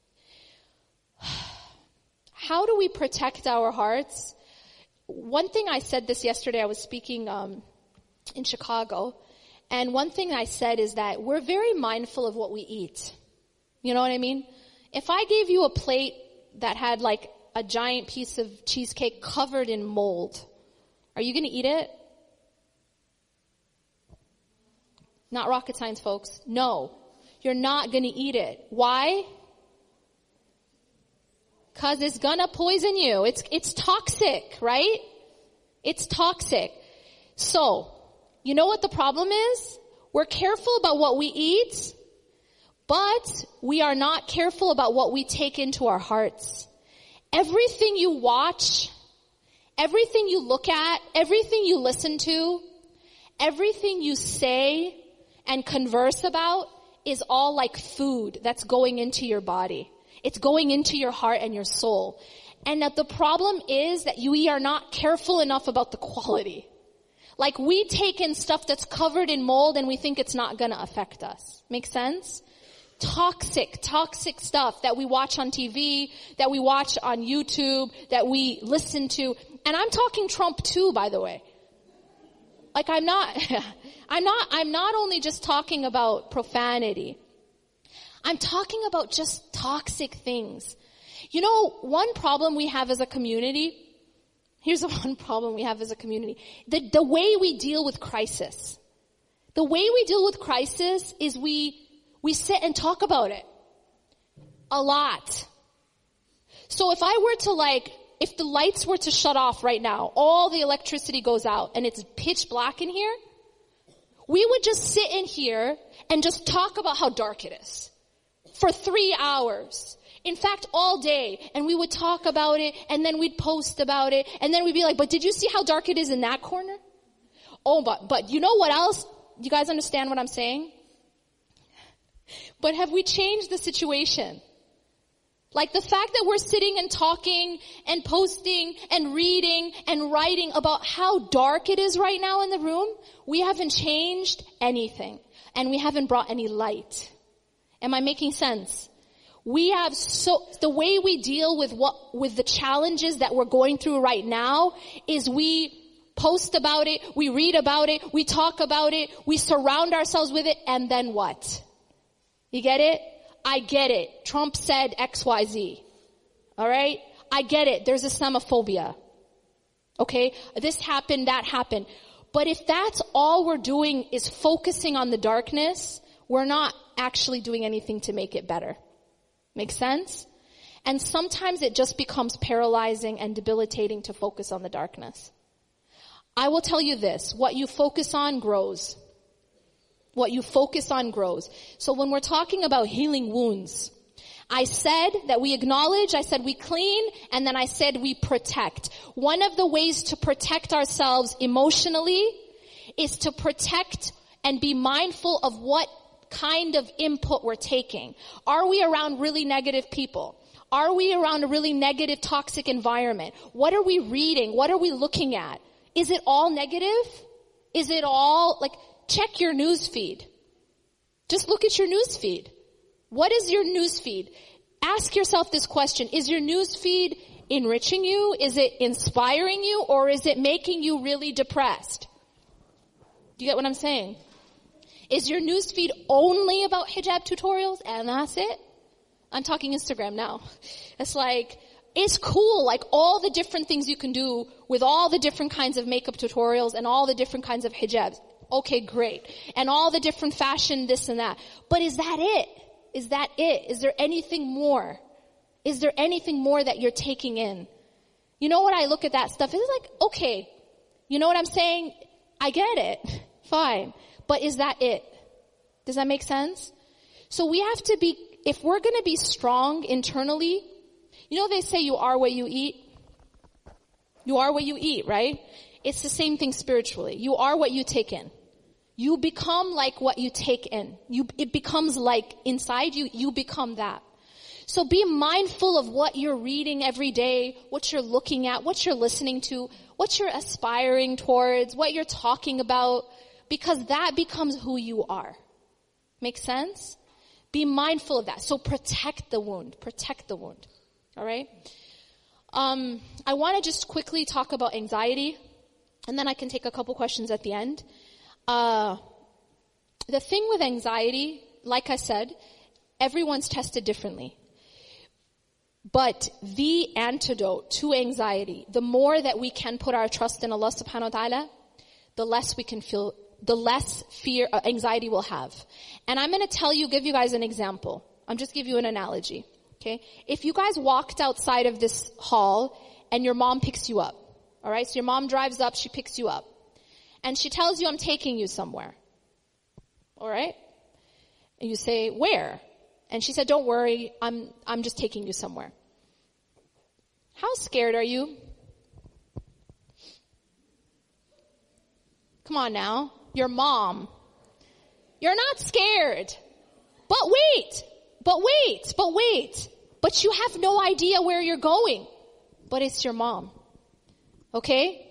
D: How do we protect our hearts? One thing I said this yesterday, I was speaking um, in Chicago, and one thing I said is that we're very mindful of what we eat. You know what I mean? If I gave you a plate that had like a giant piece of cheesecake covered in mold, are you going to eat it? Not rocket science, folks. No. You're not going to eat it. Why? Because it's going to poison you. It's, it's toxic, right? It's toxic. So, you know what the problem is? We're careful about what we eat, but we are not careful about what we take into our hearts. Everything you watch, everything you look at, everything you listen to, everything you say and converse about is all like food that's going into your body. It's going into your heart and your soul. And that the problem is that we are not careful enough about the quality. Like we take in stuff that's covered in mold and we think it's not going to affect us. Make sense? Toxic, toxic stuff that we watch on T V, that we watch on YouTube, that we listen to. And I'm talking Trump too, by the way. Like I'm not, I'm not, I'm not only just talking about profanity. I'm talking about just toxic things. You know, one problem we have as a community, here's the one problem we have as a community. The, the way we deal with crisis. The way we deal with crisis is we, we sit and talk about it. A lot. So if I were to like, if the lights were to shut off right now, all the electricity goes out and it's pitch black in here, we would just sit in here and just talk about how dark it is. For three hours. In fact, all day. And we would talk about it, and then we'd post about it, and then we'd be like, but did you see how dark it is in that corner? Oh, but, but you know what else? You guys understand what I'm saying? But have we changed the situation? Like the fact that we're sitting and talking and posting and reading and writing about how dark it is right now in the room, we haven't changed anything. And we haven't brought any light. Am I making sense? We have so, the way we deal with what, with the challenges that we're going through right now is we post about it, we read about it, we talk about it, we surround ourselves with it, and then what? You get it? I get it. Trump said X Y Z. Alright? I get it. There's Islamophobia. Okay? This happened, that happened. But if that's all we're doing is focusing on the darkness, we're not actually doing anything to make it better. Make sense? And sometimes it just becomes paralyzing and debilitating to focus on the darkness. I will tell you this, what you focus on grows. What you focus on grows. So when we're talking about healing wounds, I said that we acknowledge, I said we clean, and then I said we protect. One of the ways to protect ourselves emotionally is to protect and be mindful of what kind of input we're taking. Are we around really negative people? Are we around a really negative, toxic environment? What are we reading? What are we looking at? Is it all negative? Is it all, like, check your news feed. Just look at your news feed. What is your news feed? Ask yourself this question. Is your news feed enriching you? Is it inspiring you? Or is it making you really depressed? Do you get what I'm saying? Is your newsfeed only about hijab tutorials and that's it? I'm talking Instagram now. It's like, it's cool, like all the different things you can do with all the different kinds of makeup tutorials and all the different kinds of hijabs. Okay, great. And all the different fashion, this and that. But is that it? Is that it? Is there anything more? Is there anything more that you're taking in? You know what I look at that stuff? It's like, okay, you know what I'm saying? I get it. Fine. But is that it? Does that make sense? So we have to be if we're going to be strong internally, you know they say you are what you eat? You are what you eat, right? It's the same thing spiritually. You are what you take in. You become like what you take in. You, it becomes like inside you, you become that. So be mindful of what you're reading every day, what you're looking at, what you're listening to, what you're aspiring towards, what you're talking about, because that becomes who you are. Make sense? Be mindful of that. So protect the wound. Protect the wound. All right? Um, I want to just quickly talk about anxiety, and then I can take a couple questions at the end. Uh, the thing with anxiety, like I said, everyone's tested differently. But the antidote to anxiety, the more that we can put our trust in Allah subhanahu wa ta'ala, the less we can feel, the less fear, uh, anxiety we'll have. And I'm going to tell you, give you guys an example. I'm just give you an analogy. Okay? If you guys walked outside of this hall and your mom picks you up. Alright? So your mom drives up, she picks you up. And she tells you, I'm taking you somewhere. Alright? And you say, where? And she said, don't worry, I'm, I'm just taking you somewhere. How scared are you? Come on now. Your mom. You're not scared. But wait. But wait. But wait. But you have no idea where you're going. But it's your mom. Okay?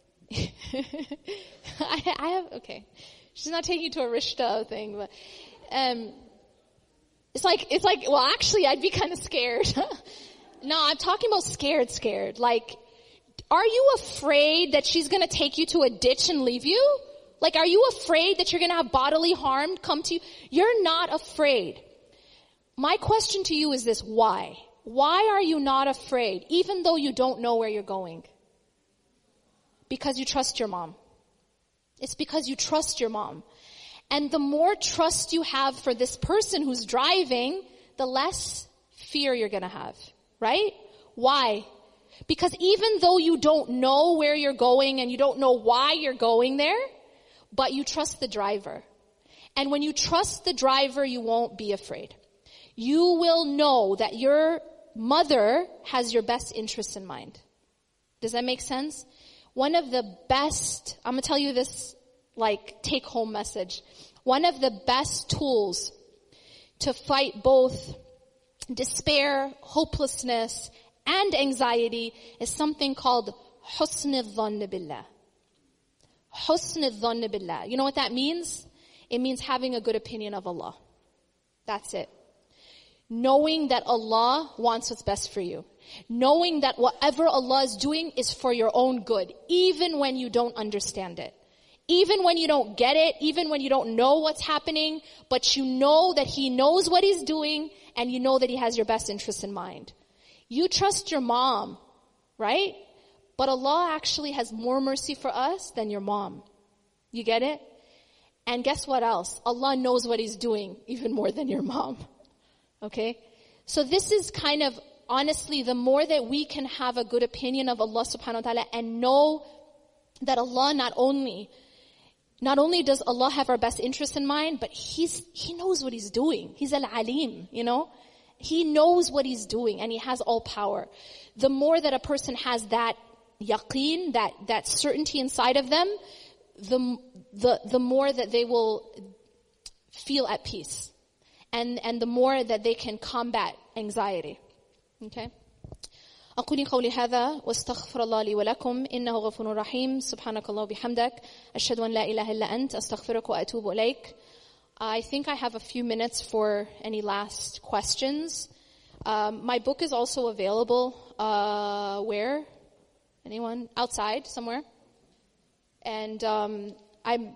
D: I, I have, okay. She's not taking you to a rishta thing, but, um, it's like, it's like, well, actually, I'd be kind of scared. No, I'm talking about scared, scared. Like, are you afraid that she's going to take you to a ditch and leave you? Like, are you afraid that you're going to have bodily harm come to you? You're not afraid. My question to you is this, why? Why are you not afraid, even though you don't know where you're going? Because you trust your mom. It's because you trust your mom. And the more trust you have for this person who's driving, the less fear you're going to have. Right? Why? Because even though you don't know where you're going and you don't know why you're going there, but you trust the driver. And when you trust the driver, you won't be afraid. You will know that your mother has your best interests in mind. Does that make sense? One of the best, I'm going to tell you this like take home message. One of the best tools to fight both despair, hopelessness, and anxiety is something called husn al-dhann billah. Husn al-dhann billah. You know what that means? It means having a good opinion of Allah. That's it. Knowing that Allah wants what's best for you. Knowing that whatever Allah is doing is for your own good, even when you don't understand it. Even when you don't get it, even when you don't know what's happening, but you know that He knows what He's doing, and you know that He has your best interest in mind. You trust your mom, right? But Allah actually has more mercy for us than your mom. You get it? And guess what else? Allah knows what He's doing even more than your mom. Okay? So this is kind of, honestly, the more that we can have a good opinion of Allah subhanahu wa ta'ala and know that Allah not only Not only does Allah have our best interest in mind, but He's, He knows what He's doing. He's Al-Alim, you know? He knows what He's doing and He has all power. The more that a person has that yaqeen, that, that certainty inside of them, the, the, the more that they will feel at peace. And, and the more that they can combat anxiety. Okay? أقول قولي هذا واستغفر الله لي ولكم إنه غفور رحيم سبحانك الله وبحمدك أشهد أن لا إله إلا أنت أستغفرك وأتوب إليك. I think I have a few minutes for any last questions. Um, my book is also available. Uh, where? Anyone? Outside somewhere. And um, I'm.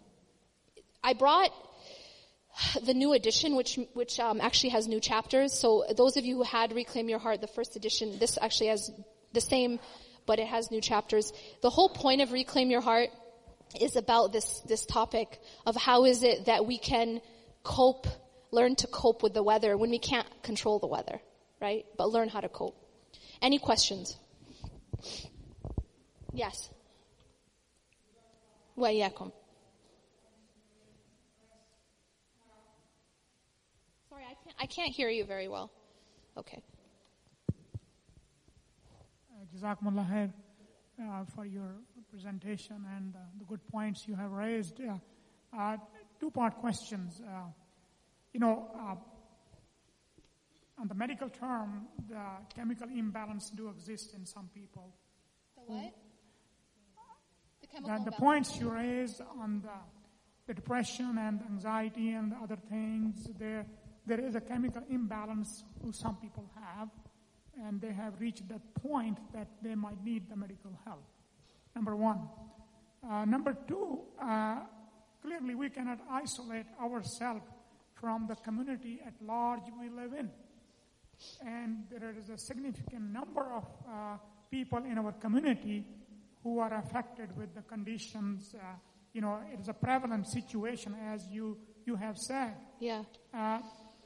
D: I brought the new edition, which which um, actually has new chapters. So those of you who had Reclaim Your Heart, the first edition, this actually has the same, but it has new chapters. The whole point of Reclaim Your Heart is about this this topic of how is it that we can cope, learn to cope with the weather when we can't control the weather, right? But learn how to cope. Any questions? Yes. وإياكم. Sorry, I can't. I can't hear you very well. Okay.
F: Jazakumullah khair uh, for your presentation and uh, the good points you have raised. Uh, uh, two-part questions. Uh, you know, uh, on the medical term, the chemical imbalance do exist in some people.
D: The what? The chemical
F: The, the
D: imbalance.
F: points you raised on the, the depression and anxiety and other things, there there is a chemical imbalance who some people have, and they have reached that point that they might need the medical help. Number one. Uh, number two, uh, clearly we cannot isolate ourselves from the community at large we live in. And there is a significant number of uh, people in our community who are affected with the conditions. Uh, you know, it is a prevalent situation, as you, you have said.
D: Yeah.
F: Uh,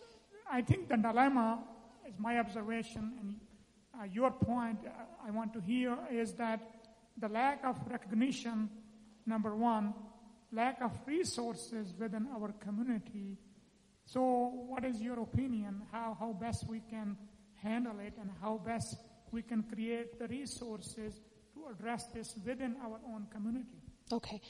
F: I think the dilemma, is my observation, and uh, your point uh, I want to hear, is that the lack of recognition, number one, lack of resources within our community. So what is your opinion, how, how best we can handle it and how best we can create the resources to address this within our own community?
D: Okay.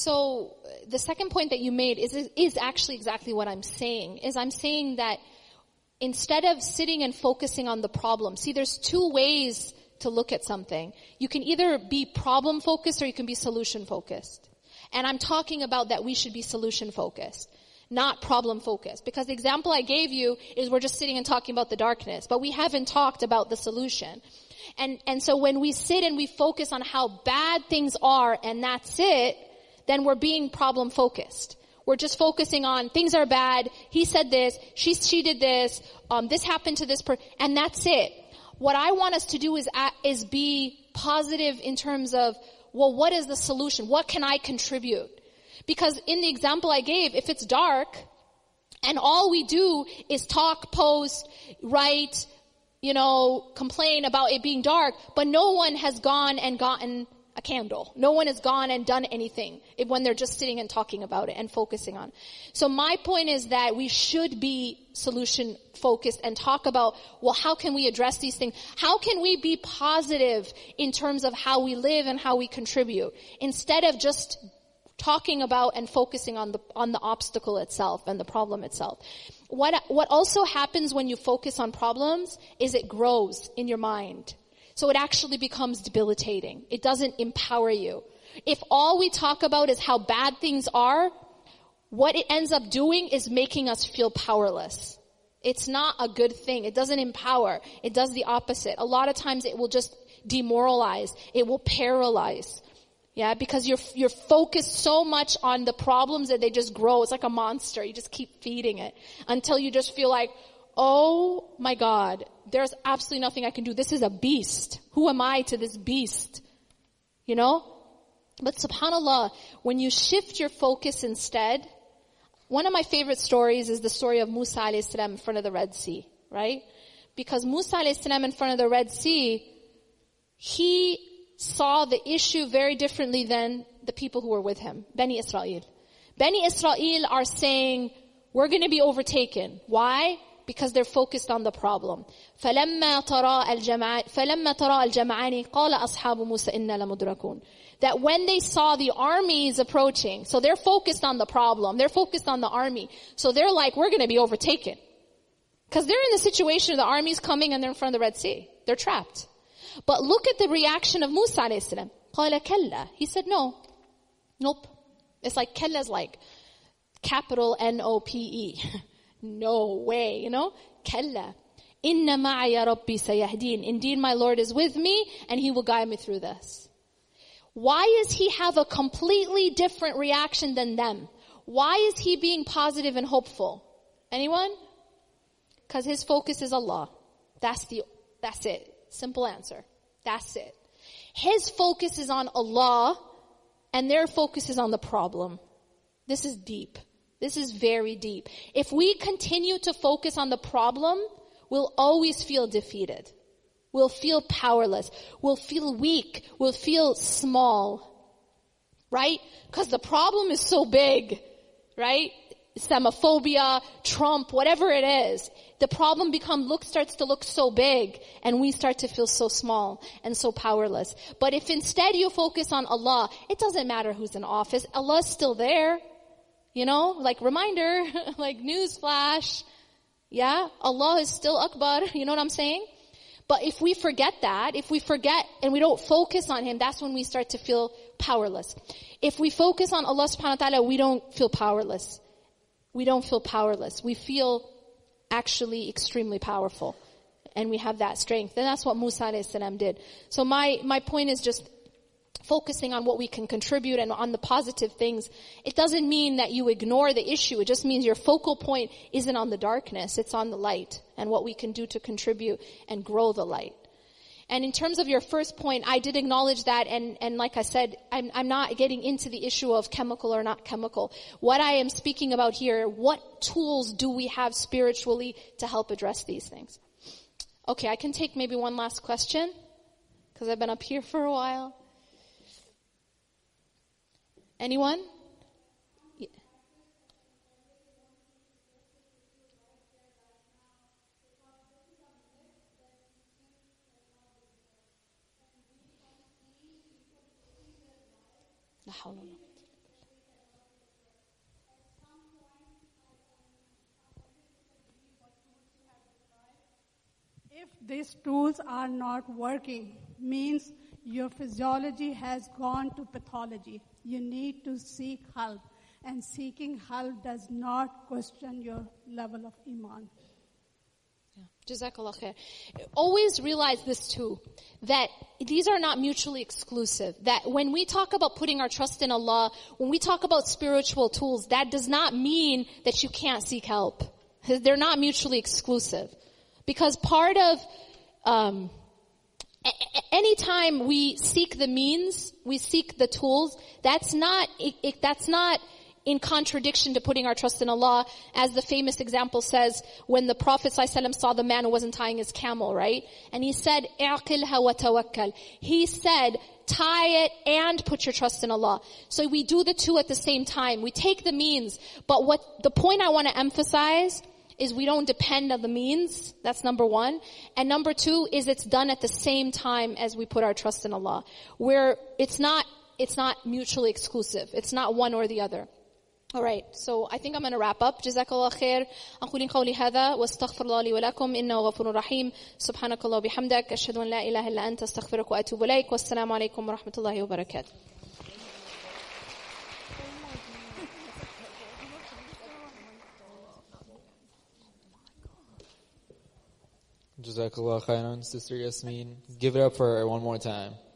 D: So uh, the second point that you made is, is actually exactly what I'm saying, is I'm saying that instead of sitting and focusing on the problem, see, there's two ways to look at something. You can either be problem focused or you can be solution focused. And I'm talking about that we should be solution focused, not problem focused. Because the example I gave you is we're just sitting and talking about the darkness, but we haven't talked about the solution. And, and so when we sit and we focus on how bad things are and that's it, then we're being problem focused. We're just focusing on things are bad, he said this, she, she did this, um, this happened to this person, and that's it. What I want us to do is, uh, is be positive in terms of, well, what is the solution? What can I contribute? Because in the example I gave, if it's dark, and all we do is talk, post, write, you know, complain about it being dark, but no one has gone and gotten a candle. No one has gone and done anything if, when they're just sitting and talking about it and focusing on. So my point is that we should be solution focused and talk about, well, how can we address these things? How can we be positive in terms of how we live and how we contribute instead of just talking about and focusing on the on the obstacle itself and the problem itself. What what also happens when you focus on problems is it grows in your mind. So it actually becomes debilitating. It doesn't empower you. If all we talk about is how bad things are, what it ends up doing is making us feel powerless. It's not a good thing. It doesn't empower. It does the opposite. A lot of times it will just demoralize. It will paralyze. Yeah, because you're you're focused so much on the problems that they just grow. It's like a monster. You just keep feeding it until you just feel like, oh my God, there's absolutely nothing I can do. This is a beast. Who am I to this beast? You know? But subhanAllah, when you shift your focus instead, one of my favorite stories is the story of Musa alayhi salam in front of the Red Sea, right? Because Musa alayhi salam in front of the Red Sea, he saw the issue very differently than the people who were with him, Bani Israel. Bani Israel are saying, we're going to be overtaken. Why? Because they're focused on the problem. فَلَمَّا تَرَى الْجَمْعَانِ فَلَمَّا تَرَى الْجَمْعَانِ قَالَ أَصْحَابُ مُوسَى إِنَّا لَمُدْرَكُونَ. That when they saw the armies approaching, so they're focused on the problem, they're focused on the army. So they're like, we're going to be overtaken. Because they're in the situation of the armies coming and they're in front of the Red Sea. They're trapped. But look at the reaction of Musa alayhi salam. قَالَ كَلَّا. He said, no. Nope. It's like, kalla is like capital N O P E. No way, you know? Kalla. Inna ma'aya rabbi sayahdeen. Indeed, my Lord is with me and he will guide me through this. Why does he have a completely different reaction than them? Why is he being positive and hopeful? Anyone? Because his focus is Allah. That's the, that's it. Simple answer. That's it. His focus is on Allah and their focus is on the problem. This is deep. This is very deep. If we continue to focus on the problem, we'll always feel defeated. We'll feel powerless. We'll feel weak. We'll feel small. Right? Because the problem is so big. Right? Islamophobia, Trump, whatever it is, the problem become look starts to look so big, and we start to feel so small and so powerless. But if instead you focus on Allah, it doesn't matter who's in office. Allah's still there. You know, like reminder, like news flash. Yeah, Allah is still Akbar. You know what I'm saying? But if we forget that, if we forget and we don't focus on Him, that's when we start to feel powerless. If we focus on Allah subhanahu wa ta'ala, we don't feel powerless. We don't feel powerless. We feel actually extremely powerful. And we have that strength. And that's what Musa alayhi salam did. So my, my point is just focusing on what we can contribute and on the positive things. It doesn't mean that you ignore the issue. It just means your focal point isn't on the darkness. It's on the light and what we can do to contribute and grow the light. And in terms of your first point, I did acknowledge that, and, and like I said, I'm, I'm not getting into the issue of chemical or not chemical. What I am speaking about here, what tools do we have spiritually to help address these things? Okay, I can take maybe one last question, because I've been up here for a while. Anyone? Yeah.
G: If these tools are not working, means your physiology has gone to pathology. You need to seek help. And seeking help does not question your level of iman.
D: Jazakallah khair. Always realize this too, that these are not mutually exclusive. That when we talk about putting our trust in Allah, when we talk about spiritual tools, that does not mean that you can't seek help. They're not mutually exclusive. Because part of, um, anytime we seek the means, we seek the tools, that's not, it, it, that's not in contradiction to putting our trust in Allah. As the famous example says, when the Prophet ﷺ saw the man who wasn't tying his camel, right? And he said, "A'qilha wa tawakkal." He said, tie it and put your trust in Allah. So we do the two at the same time. We take the means, but what the point I want to emphasize is we don't depend on the means. That's number one. And number two is it's done at the same time as we put our trust in Allah. Where it's not, it's not mutually exclusive. It's not one or the other. Alright, so I think I'm going to wrap up. Jazakallah khair. أقول قولي هذا واستغفر الله لي ولكم إنه غفور رحيم. سبحانك الله وبحمدك أشهد أن لا إله إلا أنت أستغفرك وأتوب إليك والسلام عليكم ورحمة الله وبركاته.
B: Jazakallah khairan, Sister Yasmin. Give it up for her one more time.